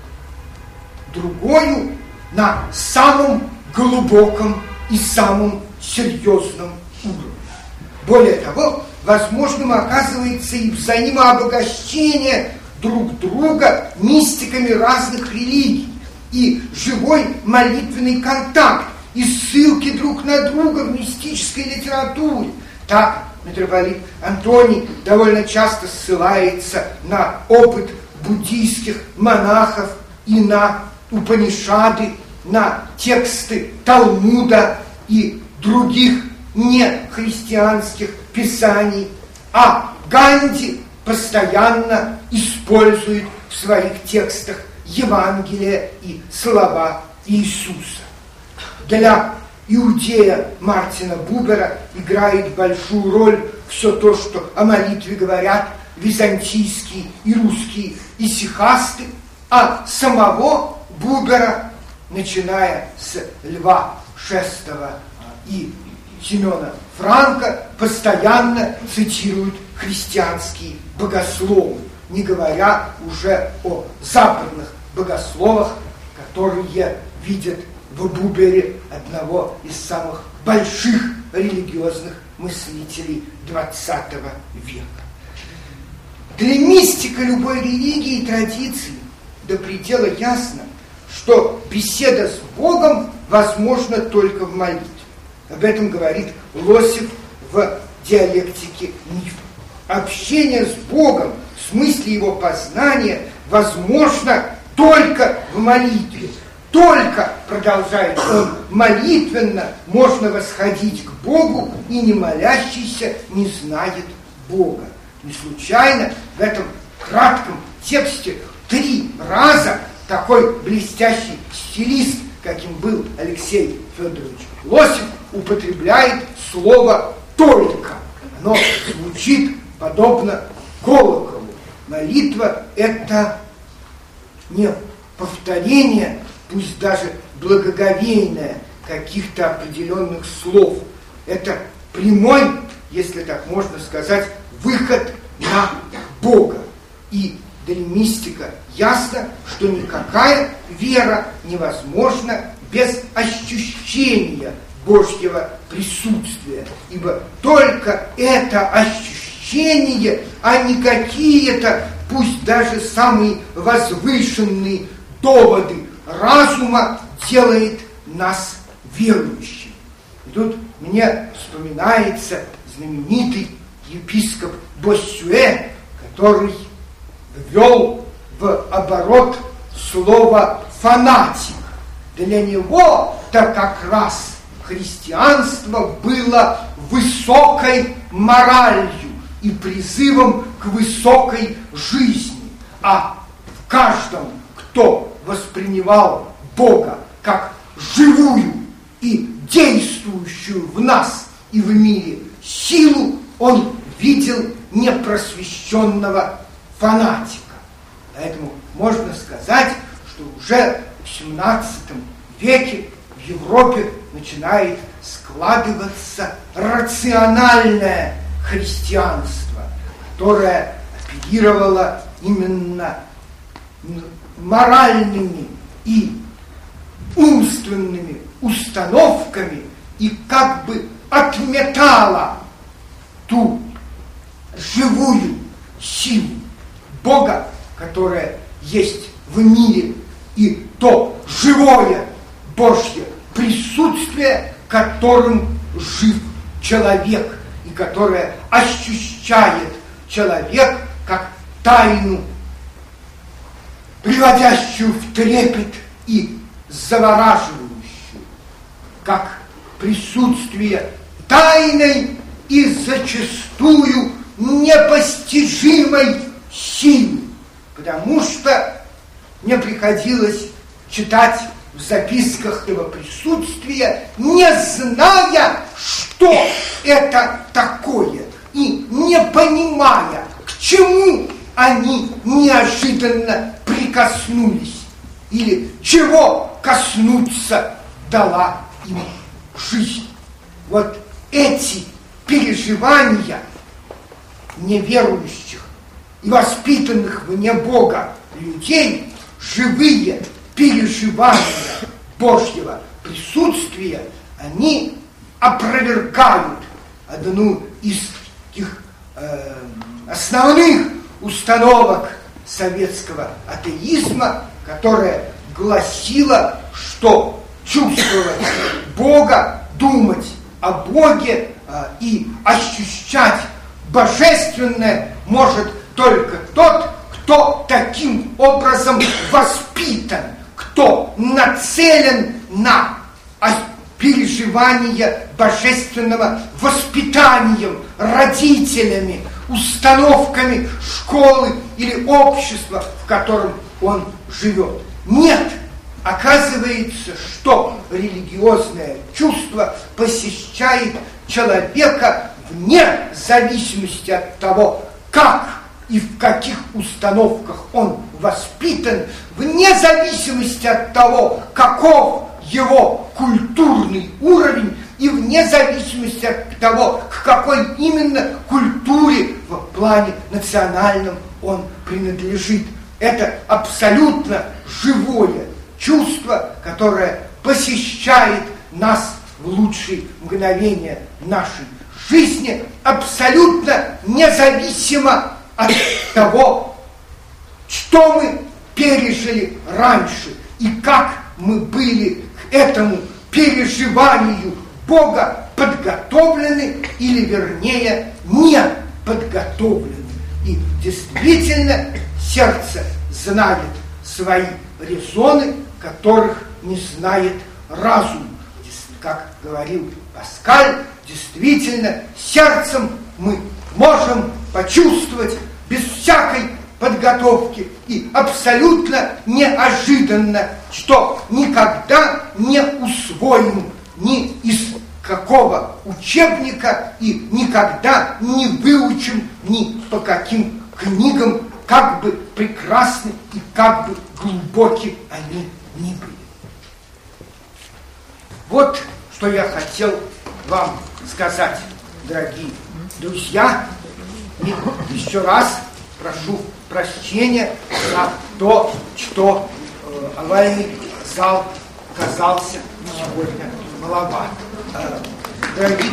другою на самом глубоком и самом серьезном уровне. Более того, возможным оказывается и взаимообогащение друг друга мистиками разных религий, и живой молитвенный контакт, и ссылки друг на друга в мистической литературе. Так митрополит Антоний довольно часто ссылается на опыт буддийских монахов и на Упанишады, на тексты Талмуда и других нехристианских писаний, а Ганди постоянно использует в своих текстах Евангелие и слова Иисуса. Для иудея Мартина Бубера играет большую роль все то, что о молитве говорят византийские и русские исихасты, а самого Бубера, начиная с Льва VI и Семена Франка, постоянно цитируют христианские богословы, не говоря уже о западных богословах, которые видят в Бубере одного из самых больших религиозных мыслителей XX века. Для мистика любой религии и традиции до предела ясно, что беседа с Богом возможна только в молитве. Об этом говорит Лосев в диалектике мифа. Общение с Богом в смысле его познания возможно только в молитве. Только, продолжает он, молитвенно можно восходить к Богу, и не молящийся не знает Бога. Не случайно в этом кратком тексте 3 раза такой блестящий стилист, каким был Алексей Федорович Лосев, употребляет слово «только». Оно звучит подобно колоколу. Молитва – это не повторение, пусть даже благоговейное, каких-то определенных слов. Это прямой, если так можно сказать, выход на Бога. И для мистика ясно, что никакая вера невозможна без ощущения Божьего присутствия, ибо только это ощущение, а не какие-то, пусть даже самые возвышенные доводы разума, делает нас верующими. тут мне вспоминается знаменитый епископ Боссюэ, который ввел в оборот слово «фанатик». Для него-то как раз христианство было высокой моралью и призывом к высокой жизни. А в каждом, кто воспринимал Бога как живую и действующую в нас и в мире силу, он видел непросвещенного фанатика. Поэтому можно сказать, что уже в XVII веке в Европе начинает складываться рациональное христианство, которое оперировало именно моральными и умственными установками и как бы отметало ту живую силу Бога, которая есть в мире, и то живое Божье присутствие, которым жив человек, и которое ощущает человек как тайну, приводящую в трепет и завораживающую, как присутствие тайной и зачастую непостижимой силы, потому что мне приходилось читать в записках его присутствия, не зная, что это такое, и не понимая, к чему они неожиданно прикоснулись, или чего коснуться дала им жизнь. Вот эти переживания неверующих и воспитанных вне Бога людей, живые переживания Божьего присутствия, они опровергают одну из таких основных установок советского атеизма, которая гласила, что чувствовать Бога, думать о Боге и ощущать божественное может только тот, кто таким образом воспитан, кто нацелен на переживание божественного воспитанием, родителями, установками школы или общества, в котором он живет. Нет, оказывается, что религиозное чувство посещает человека вне зависимости от того, как и в каких установках он воспитан, вне зависимости от того, каков его культурный уровень, и вне зависимости от того, к какой именно культуре в плане национальном он принадлежит. Это абсолютно живое чувство, которое посещает нас в лучшие мгновения нашей жизни, абсолютно независимо от того, что мы пережили раньше и как мы были к этому переживанию Бога подготовлены или, вернее, не подготовлены. И действительно сердце знает свои резоны, которых не знает разум. Как говорил Паскаль, действительно сердцем мы можем почувствовать без всякой подготовки и абсолютно неожиданно, что никогда не усвоим ни из какого учебника и никогда не выучим ни по каким книгам, как бы прекрасны и как бы глубоки они ни были. Вот что я хотел вам сказать, дорогие друзья. И еще раз прошу прощения за то, что овальный зал казался сегодня маловат. Дорогие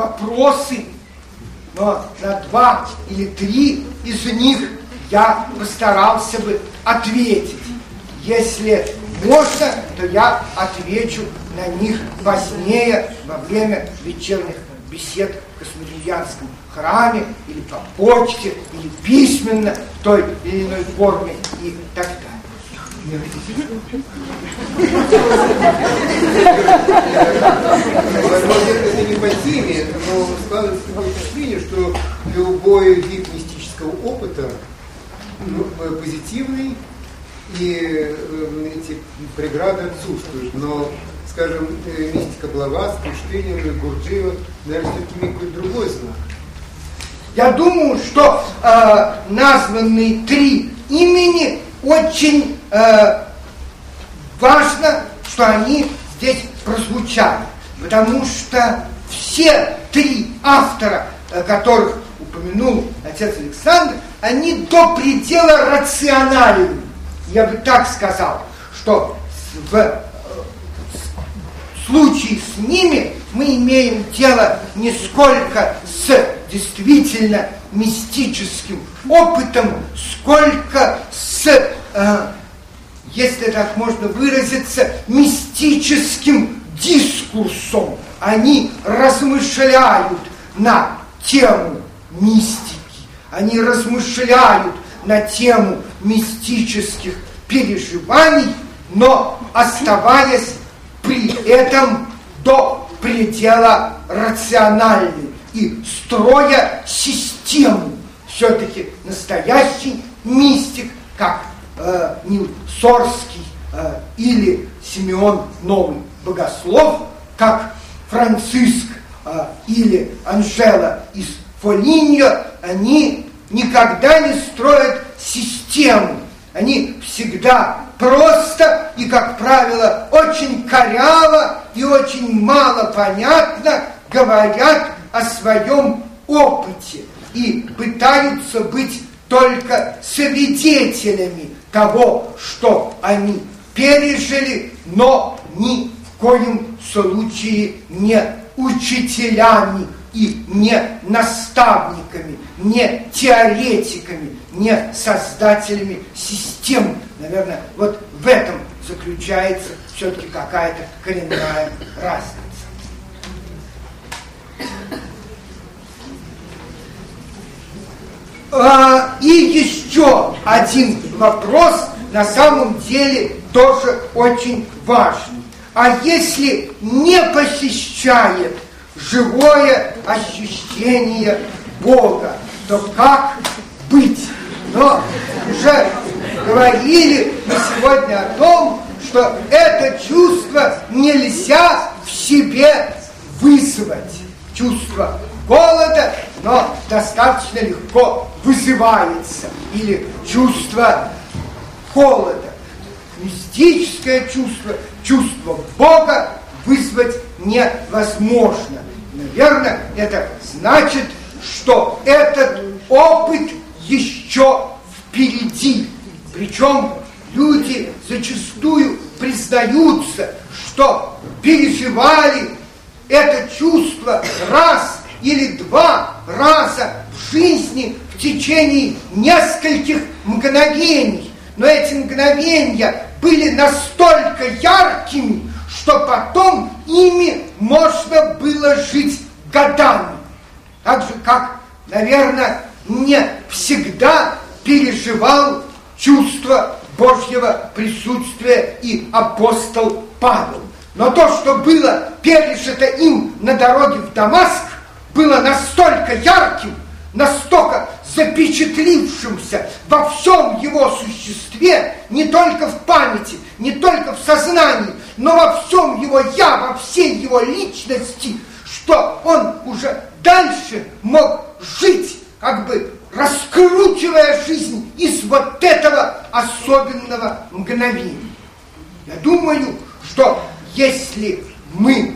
вопросы, но на 2 или 3 из них я постарался бы ответить. Если можно, то я отвечу на них позднее, во время вечерних бесед в Космодемьянском храме, или по почте, или письменно, в той или иной форме и так далее. Возможно, это не по теме, но складывается такое впечатление, что любой вид мистического опыта позитивный, и эти преграды отсутствуют. Но, скажем, мистика Блаватского, Штейнера, Гурджиева, наверное, все-таки имеет какой-то другой знак. Я думаю, что названные 3 имени очень важно, что они здесь прозвучали. Потому что все 3 автора, которых упомянул отец Александр, они до предела рациональны. Я бы так сказал, что в случае с ними мы имеем дело не сколько с действительно мистическим опытом, сколько с, если так можно выразиться, мистическим дискурсом. Они размышляют на тему мистики, они размышляют на тему мистических переживаний, но оставаясь при этом до предела рациональным и строя систему. Все-таки настоящий мистик, как Нил Сорский или Симеон Новый Богослов, как Франциск или Анжела из Фолиньо, они никогда не строят систему. Они всегда просто и, как правило, очень коряво и очень мало понятно говорят о своем опыте и пытаются быть только свидетелями того, что они пережили, но ни в коем случае не учителями и не наставниками, не теоретиками, не создателями систем. Наверное, вот в этом заключается все-таки какая-то коренная разница. И еще один вопрос, на самом деле тоже очень важный. А если не посещает живое ощущение Бога, то как быть? Но уже говорили мы сегодня о том, что это чувство нельзя в себе вызвать. Чувство голода, но достаточно легко вызывается. Или чувство холода. Мистическое чувство, чувство Бога вызвать невозможно. Наверное, это значит, что этот опыт еще впереди. Причем люди зачастую признаются, что переживали это чувство раз или 2 раза в жизни в течение нескольких мгновений. Но эти мгновения были настолько яркими, что потом ими можно было жить годами. Так же, как, наверное, не всегда переживал чувство Божьего присутствия и апостол Павел. Но то, что было пережито им на дороге в Дамаск, было настолько ярким, настолько запечатлившимся во всем его существе, не только в памяти, не только в сознании, но во всем его «я», во всей его личности, что он уже дальше мог жить, как бы раскручивая жизнь из вот этого особенного мгновения. Я думаю, что если мы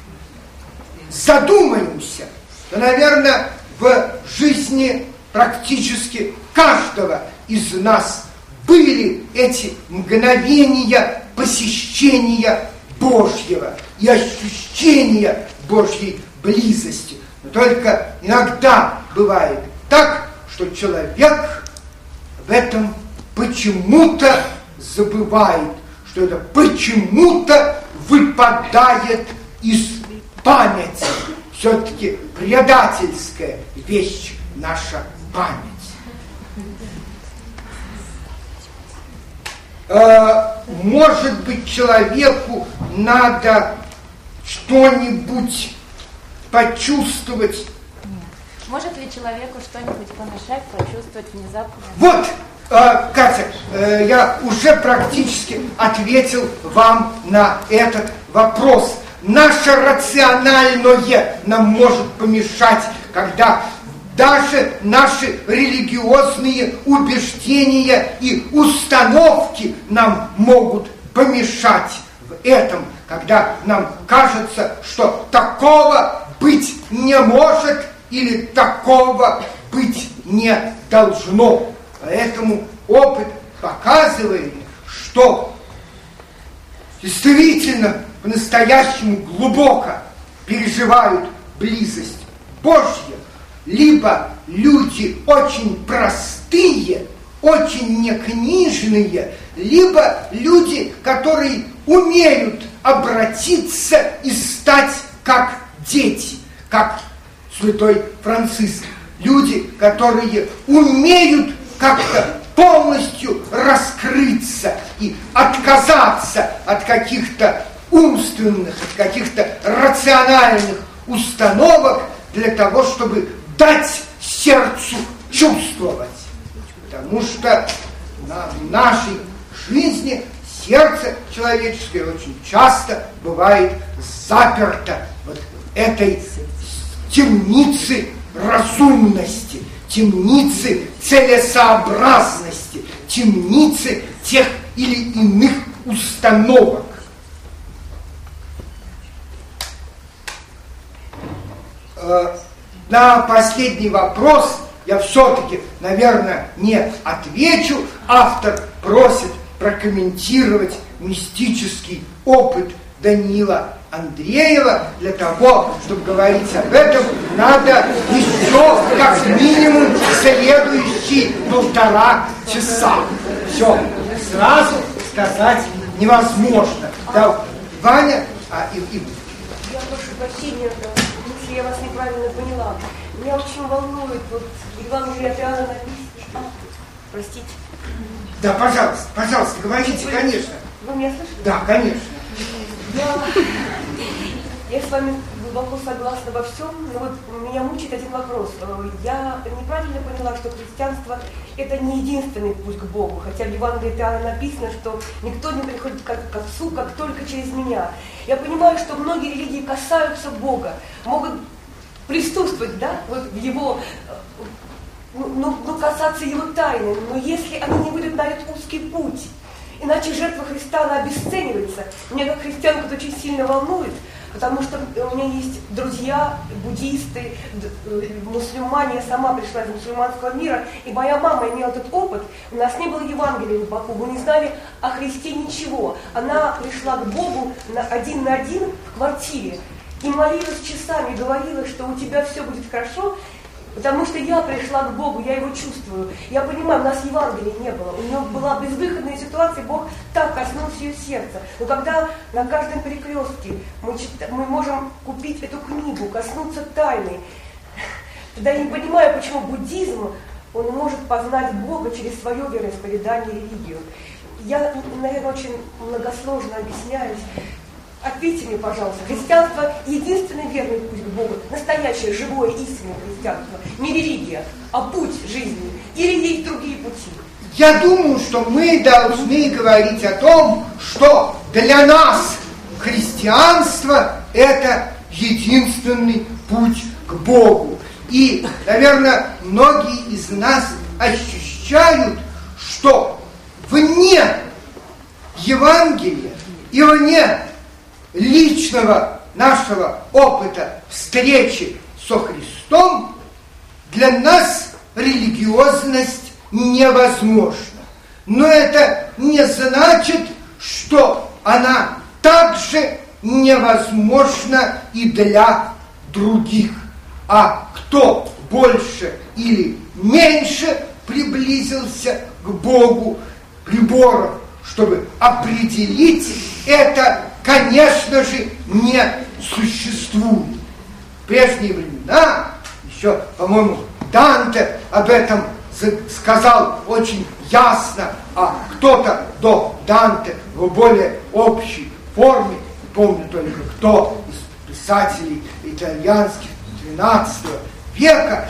задумаемся, то, наверное, в жизни практически каждого из нас были эти мгновения посещения Божьего и ощущения Божьей близости. Но только иногда бывает так, что человек в этом почему-то забывает, что это почему-то выпадает из памяти. Все-таки предательская вещь наша память. Может быть, человеку надо что-нибудь почувствовать. Может ли человеку что-нибудь помешать почувствовать внезапно? Вот, Катя, я уже практически ответил вам на этот вопрос. Наше рациональное нам может помешать, когда даже наши религиозные убеждения и установки нам могут помешать в этом, когда нам кажется, что такого быть не может или такого быть не должно. Поэтому опыт показывает, что действительно по-настоящему глубоко переживают близость Божью либо люди очень простые, очень некнижные, либо люди, которые умеют обратиться и стать как дети, как святой Франциск. Люди, которые умеют как-то полностью раскрыться и отказаться от каких-то умственных, от каких-то рациональных установок для того, чтобы дать сердцу чувствовать. Потому что в нашей жизни сердце человеческое очень часто бывает заперто вот этой темницы разумности, темницы целесообразности, темницы тех или иных установок. На последний вопрос я все-таки, наверное, не отвечу. Автор просит прокомментировать мистический опыт Даниила Андреева. Для того, чтобы говорить об этом, надо еще как минимум следующие 1,5 часа. Все, сразу сказать невозможно. Да, Ваня, Я прошу прощения, если я вас неправильно поняла. Меня очень волнует, вот Евангелие от Иоанна написано. Простите. Да, пожалуйста, говорите, конечно. Вы меня слышите? Да, конечно. Я с вами глубоко согласна во всем, но вот меня мучает один вопрос. Я неправильно поняла, что христианство – это не единственный путь к Богу, хотя в Евангелии от Иоанна написано, что никто не приходит к Отцу, как только через меня. Я понимаю, что многие религии касаются Бога, могут присутствовать, да, вот в Его, касаться Его тайны, но если они не выйдут на этот узкий путь, иначе жертва Христа, она обесценивается. Меня как христианку это очень сильно волнует, потому что у меня есть друзья, буддисты, мусульмане, я сама пришла из мусульманского мира, и моя мама имела этот опыт, у нас не было Евангелия в Баку, мы не знали о Христе ничего. Она пришла к Богу один на один в квартире и молилась часами, говорила, что у тебя все будет хорошо, потому что я пришла к Богу, я Его чувствую. Я понимаю, у нас Евангелия не было. У нее была безвыходная ситуация, Бог так коснулся ее сердца. Но когда на каждом перекрестке мы можем купить эту книгу, коснуться тайны, тогда я не понимаю, почему буддизм, он может познать Бога через свое вероисповедание, религию. Я, наверное, очень многосложно объясняюсь. Ответьте мне, пожалуйста, христианство – единственный верный путь к Богу, настоящее, живое, истинное христианство, не религия, а путь жизни, или есть другие пути? Я думаю, что мы должны говорить о том, что для нас христианство – это единственный путь к Богу. И, наверное, многие из нас ощущают, что вне Евангелия и вне личного нашего опыта встречи со Христом для нас религиозность невозможна. Но это не значит, что она также невозможна и для других. а кто больше или меньше приблизился к Богу, приборов, чтобы определить это, конечно же, не существует. В прежние времена, еще, по-моему, Данте об этом сказал очень ясно, а кто-то до Данте в более общей форме, не помню только кто из писателей итальянских XII века,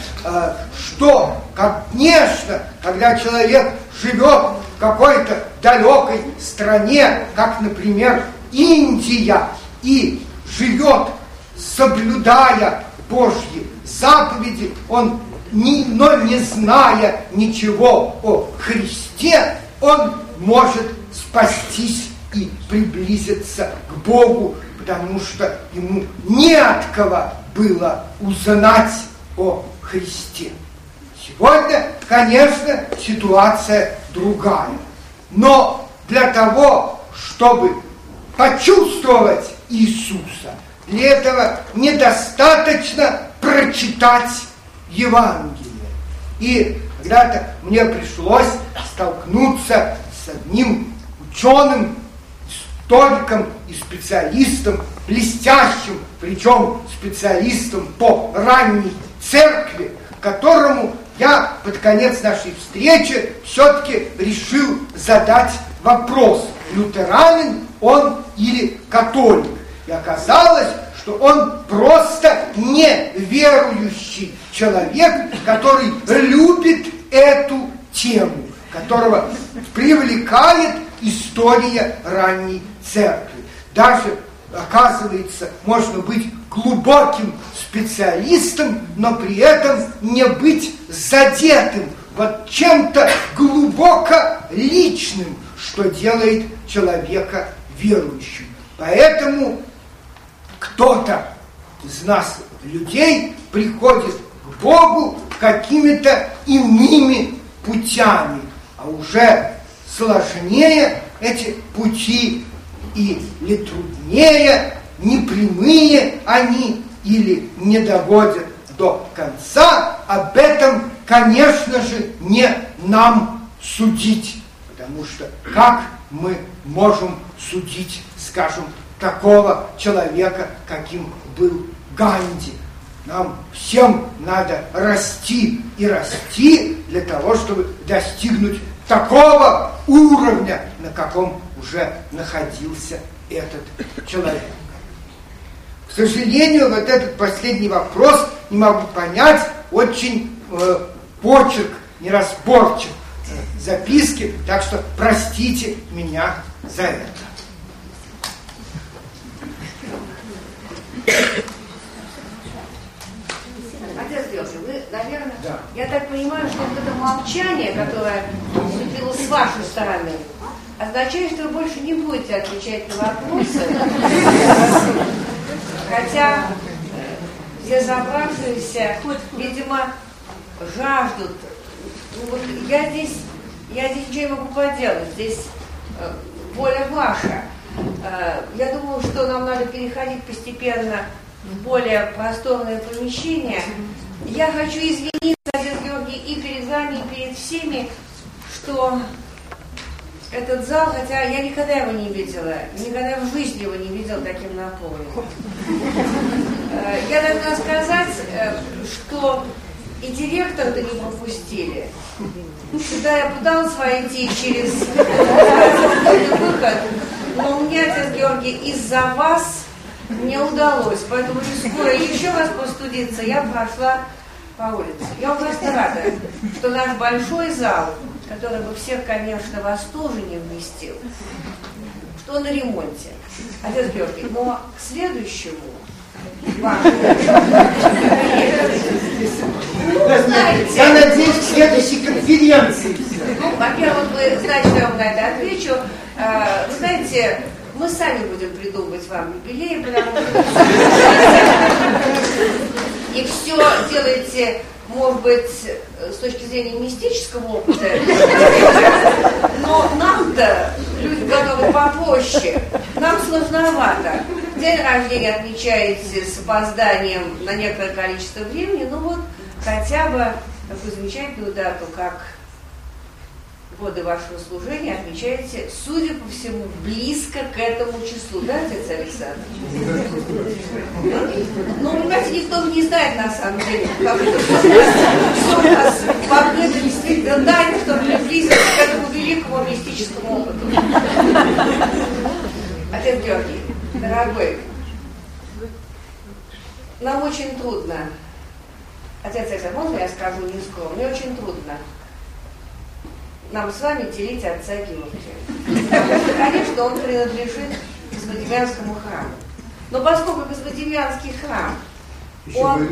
что, конечно, когда человек живет в какой-то далекой стране, как, например, Индия, и живет, соблюдая Божьи заповеди, он, но не зная ничего о Христе, он может спастись и приблизиться к Богу, потому что ему не от кого было узнать о Христе. Сегодня, конечно, ситуация другая. Но для того, чтобы почувствовать Иисуса, для этого недостаточно прочитать Евангелие. И когда-то мне пришлось столкнуться с одним ученым, историком и специалистом, блестящим, причем специалистом по ранней церкви, которому я под конец нашей встречи все-таки решил задать вопрос, лютеранин он или католик. И оказалось, что он просто неверующий человек, который любит эту тему, которого привлекает история ранней церкви. Даже, оказывается, можно быть глубоким специалистом, но при этом не быть задетым вот чем-то глубоко личным, что делает человека верующим. Поэтому кто-то из нас, людей, приходит к Богу какими-то иными путями, а уже сложнее эти пути или труднее, непрямые они или не доводят до конца, об этом, конечно же, не нам судить, потому что как мы можем судить, скажем, такого человека, каким был Ганди? Нам всем надо расти и расти для того, чтобы достигнуть такого уровня, на каком уже находился этот человек. К сожалению, вот этот последний вопрос не могу понять, очень почерк неразборчив записки, так что простите меня за это. Отец Георгий, вы, наверное, да. Я так понимаю, что вот это молчание, которое наступило с вашей стороны, означает, что вы больше не будете отвечать на вопросы. Хотя все собравшиеся, видимо, жаждут. Вот я здесь ничего не могу поделать. Здесь воля ваша. Я думаю, что нам надо переходить постепенно в более просторное помещение. Я хочу извиниться, отец Георгий, и перед вами, и перед всеми, что этот зал, хотя я никогда его не видела, никогда в жизни его не видела таким наполненным. Я должна сказать, что и директора-то не пропустили. Сюда я пыталась войти через выход, но у меня, отец Георгий, из-за вас не удалось. Поэтому скоро еще раз постудиться, я прошла по улице. Я ужасно рада, что наш большой зал, который бы всех, конечно, вас тоже не вместил, что он на ремонте. Отец Георгий, но к следующему я надеюсь, к следующей конференции. Ну, во-первых, вы знаете, что я вам на это отвечу. Вы знаете, мы сами будем придумывать вам юбилей, потому что и все делаете, может быть, с точки зрения мистического опыта, но нам-то, люди, которые попроще, нам сложновато. день рождения отмечаете с опозданием на некоторое количество времени, ну вот хотя бы такую замечательную дату, как годы вашего служения, отмечаете, судя по всему, близко к этому числу, да, отец Александр? Ну, понимаете, никто не знает на самом деле, как это все у нас покрыто действительно тайной, чтобы приблизиться к этому великому мистическому опыту. Отец Георгий, дорогой, нам очень трудно, отец Александр, можно я скажу нескромно? Мне очень трудно нам с вами делить отца Георгия. Потому что, конечно, он принадлежит Космодемьянскому храму. Но поскольку Космодемьянский храм, он...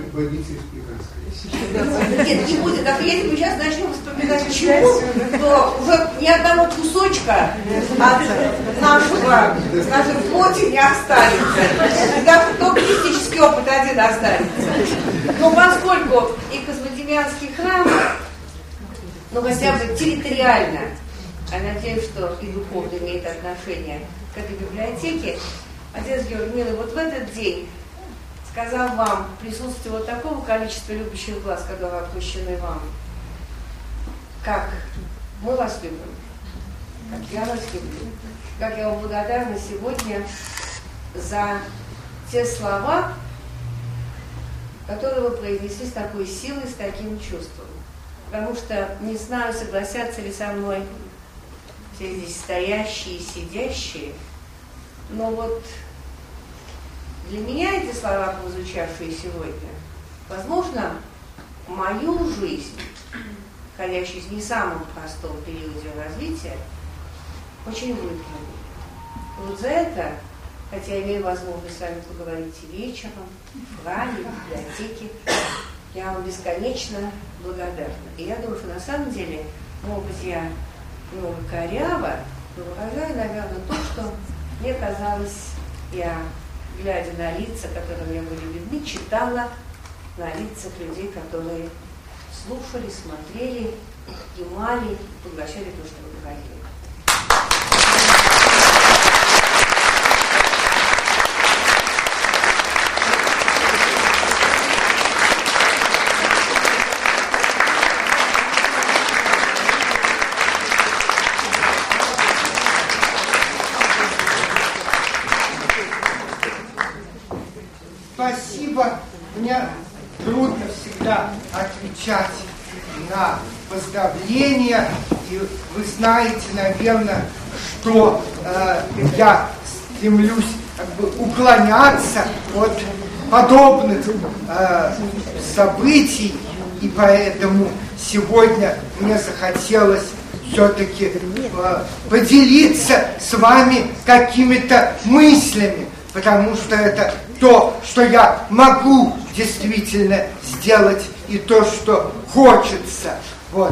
Нет, не будет. Так если мы сейчас начнем вспоминать чего, то уже ни одного кусочка от нашего, скажем, плоти не останется. И даже только мистический опыт один останется. Но поскольку и Космодемьянский храм, ну хотя бы территориально, а надеюсь, что и духовно имеет отношение к этой библиотеке, отец Георгий, милый, вот в этот день сказал вам присутствие вот такого количества любящих глаз, которые отпущены вам, как мы вас любим, как я вас люблю, как я вам благодарна сегодня за те слова, которые вы произнесли с такой силой, с таким чувством. Потому что не знаю, согласятся ли со мной все здесь стоящие и сидящие, но вот для меня эти слова, прозвучавшие сегодня, возможно, мою жизнь, находящуюся в не самом простом периоде развития, очень выполнили. Вот за это, хотя я имею возможность с вами поговорить и вечером, в храме, в библиотеке, я вам бесконечно благодарна. И я думаю, что на самом деле, может быть, я немного коряво, но выражаю, наверное, то, что мне казалось, я, глядя на лица, которые мне были видны, читала на лицах людей, которые слушали, смотрели, понимали, поглощали то, что вы говорили. Спасибо. Мне трудно всегда отвечать на поздравления. И вы знаете, наверное, что я стремлюсь уклоняться от подобных событий. И поэтому сегодня мне захотелось все-таки поделиться с вами какими-то мыслями, потому что это то, что я могу действительно сделать, и то, что хочется. Вот.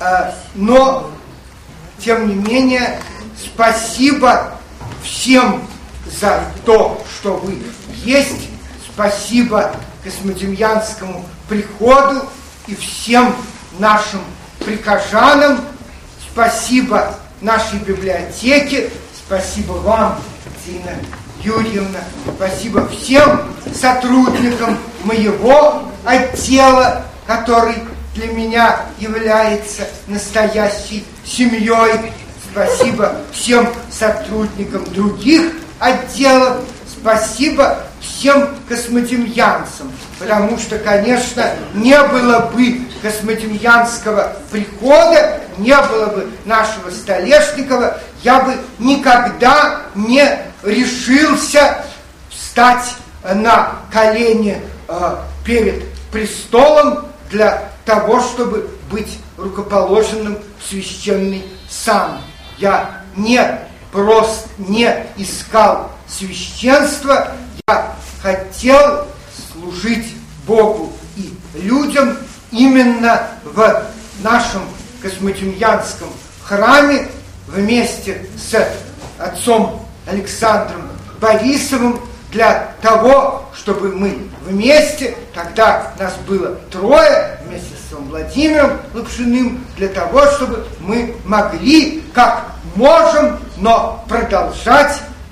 Но, тем не менее, спасибо всем за то, что вы есть. Спасибо Космодемьянскому приходу и всем нашим прихожанам. Спасибо нашей библиотеке. Спасибо вам, Зина Юрьевна, спасибо всем сотрудникам моего отдела, который для меня является настоящей семьей. Спасибо всем сотрудникам других отделов. Спасибо всем космодемьянцам, потому что, конечно, не было бы Космодемьянского прихода, не было бы нашего Столешникова, я бы никогда не решился встать на колени перед престолом для того, чтобы быть рукоположенным в священный сан. Я просто не искал священства, я хотел служить Богу и людям именно в нашем Космодемьянском храме вместе с отцом Александром Борисовым, для того, чтобы мы вместе, тогда нас было трое, вместе с Владимиром Лапшиным, для того, чтобы мы могли, как можем, но продолжать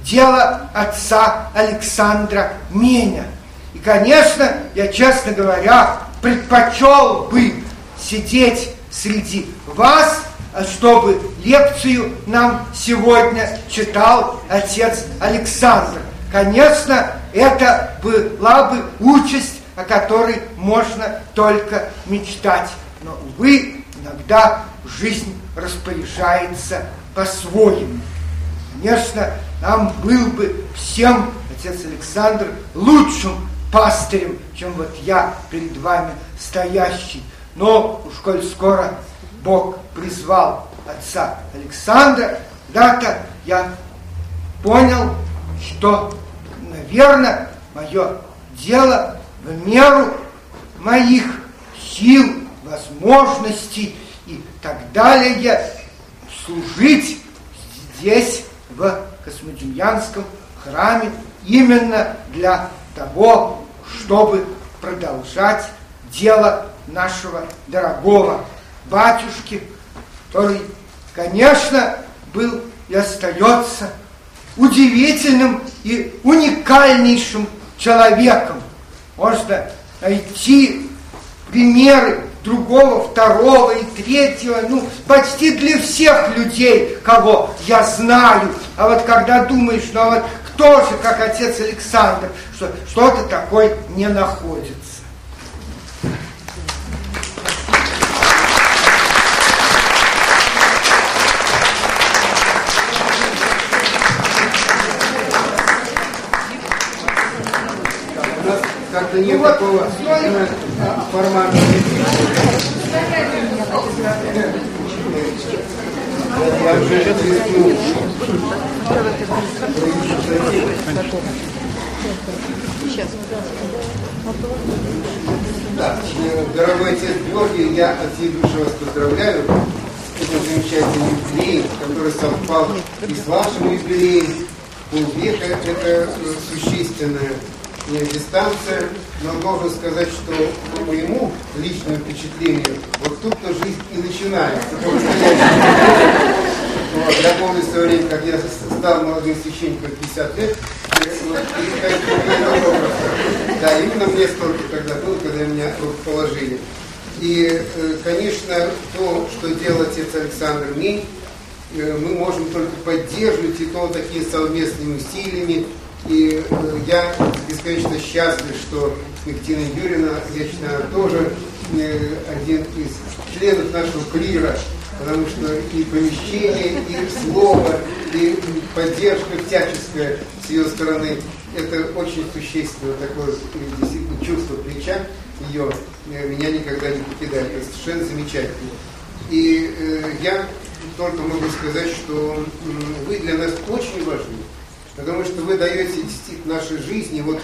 дело отца Александра Меня. И, конечно, я, честно говоря, предпочел бы сидеть среди вас, чтобы лекцию нам сегодня читал отец Александр. Конечно, это была бы участь, о которой можно только мечтать. Но, увы, иногда жизнь распоряжается по-своему. Конечно, нам был бы всем, отец Александр, лучшим пастырем, чем вот я перед вами стоящий. Но уж коль скоро Бог призвал отца Александра, когда-то я понял, что, наверное, мое дело в меру моих сил, возможностей и так далее служить здесь, в Космодемьянском храме, именно для того, чтобы продолжать дело нашего дорогого батюшки, который, конечно, был и остается удивительным и уникальнейшим человеком. Можно найти примеры другого, второго и третьего, почти для всех людей, кого я знаю. А вот когда думаешь, вот кто же, как отец Александр, что что-то такое не находится. Как-то нет такого формата. Да, дорогой отец Георгий, я от всей души вас поздравляю. Это замечательный юбилей, который совпал и с вашим юбилеем. Полвека – это существенная дистанция, но должен сказать, что по моему личному впечатлению, вот тут-то жизнь и начинается. Я помню в свое время, как я стал молодым священником 50 лет, да, именно мне столько тогда было, когда меня положили. И, конечно, то, что делал отец Александр Мень, мы можем только поддерживать, и то такими совместными усилиями. И я бесконечно счастлив, что Екатерина Юрьевна, я считаю, тоже один из членов нашего клира, потому что и помещение, и слово, и поддержка всяческая с ее стороны, это очень существенное такое действительно чувство плеча ее, меня никогда не покидает. Это совершенно замечательно. И я только могу сказать, что вы для нас очень важны. Потому что вы даете действительно нашей жизни вот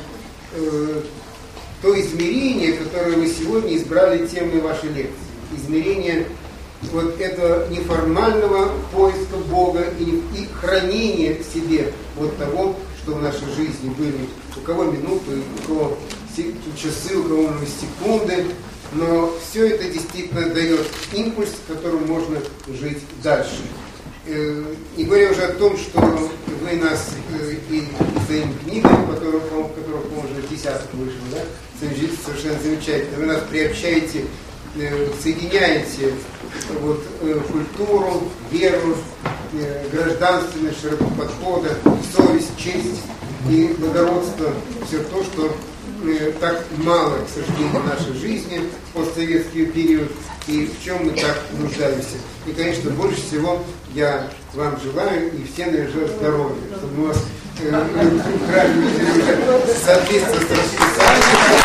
то измерение, которое вы сегодня избрали темой вашей лекции. Измерение вот этого неформального поиска Бога и хранения в себе вот того, что в нашей жизни были. У кого минуты, у кого часы, у кого, может быть, секунды. Но все это действительно дает импульс, которым можно жить дальше. Не говоря уже о том, что вы нас и своими книгами, которых, по-моему, уже десяток вышел, да, совершенно замечательно, вы нас приобщаете, соединяете вот, культуру, веру, гражданственность, широту подхода, совесть, честь и благородство, все то, что так мало, к сожалению, в нашей жизни в постсоветский период, и в чем мы так нуждаемся. И, конечно, больше всего я вам желаю, и всем желаю здоровья, чтобы у вас правильно соответственно с расписанием.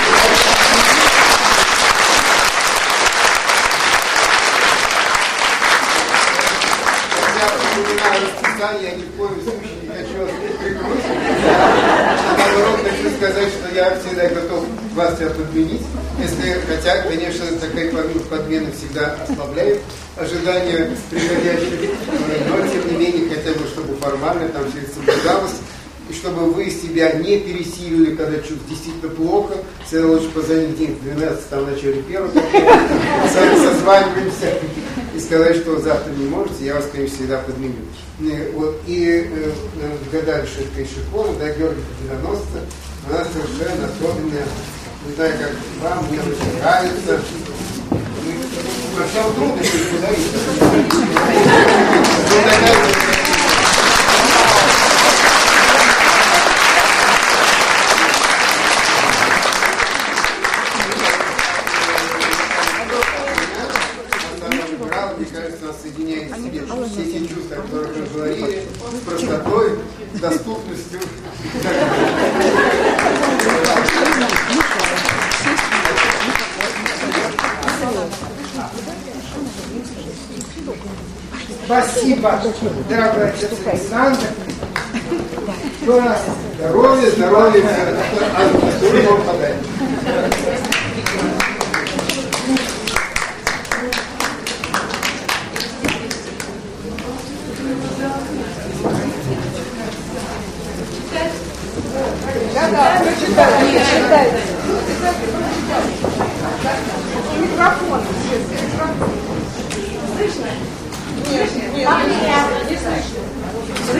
Я ни в коем случае не хочу вас прикрутить. Наоборот, хочу сказать, что я всегда готов вас подменить. Хотя, конечно, такая подмена всегда ослабляет ожидания приходящих. Но, тем не менее, хотя бы, чтобы формально там все это соблюдалось. И чтобы вы себя не пересилили, когда чувствуете действительно плохо. Всегда лучше позвонить день в 12, там в начале первого. Созваниваемся. И и сказать, что вы завтра не можете, я вас, конечно, всегда подменю. Вот, и гадали, что это Ишихона, да, Георгий Победоносца, она совершенно особенная, не знаю, как вам, мне очень нравится. Сначала трудно, что не подарить. Мне кажется, нас соединяет в себе все те чувства, о которых мы говорили, с простотой, с доступностью. Спасибо, дорогой отец Александр. Здоровья, здоровья, а здоровья вам подать. Микрофон. Слышно? Нет, не слышно.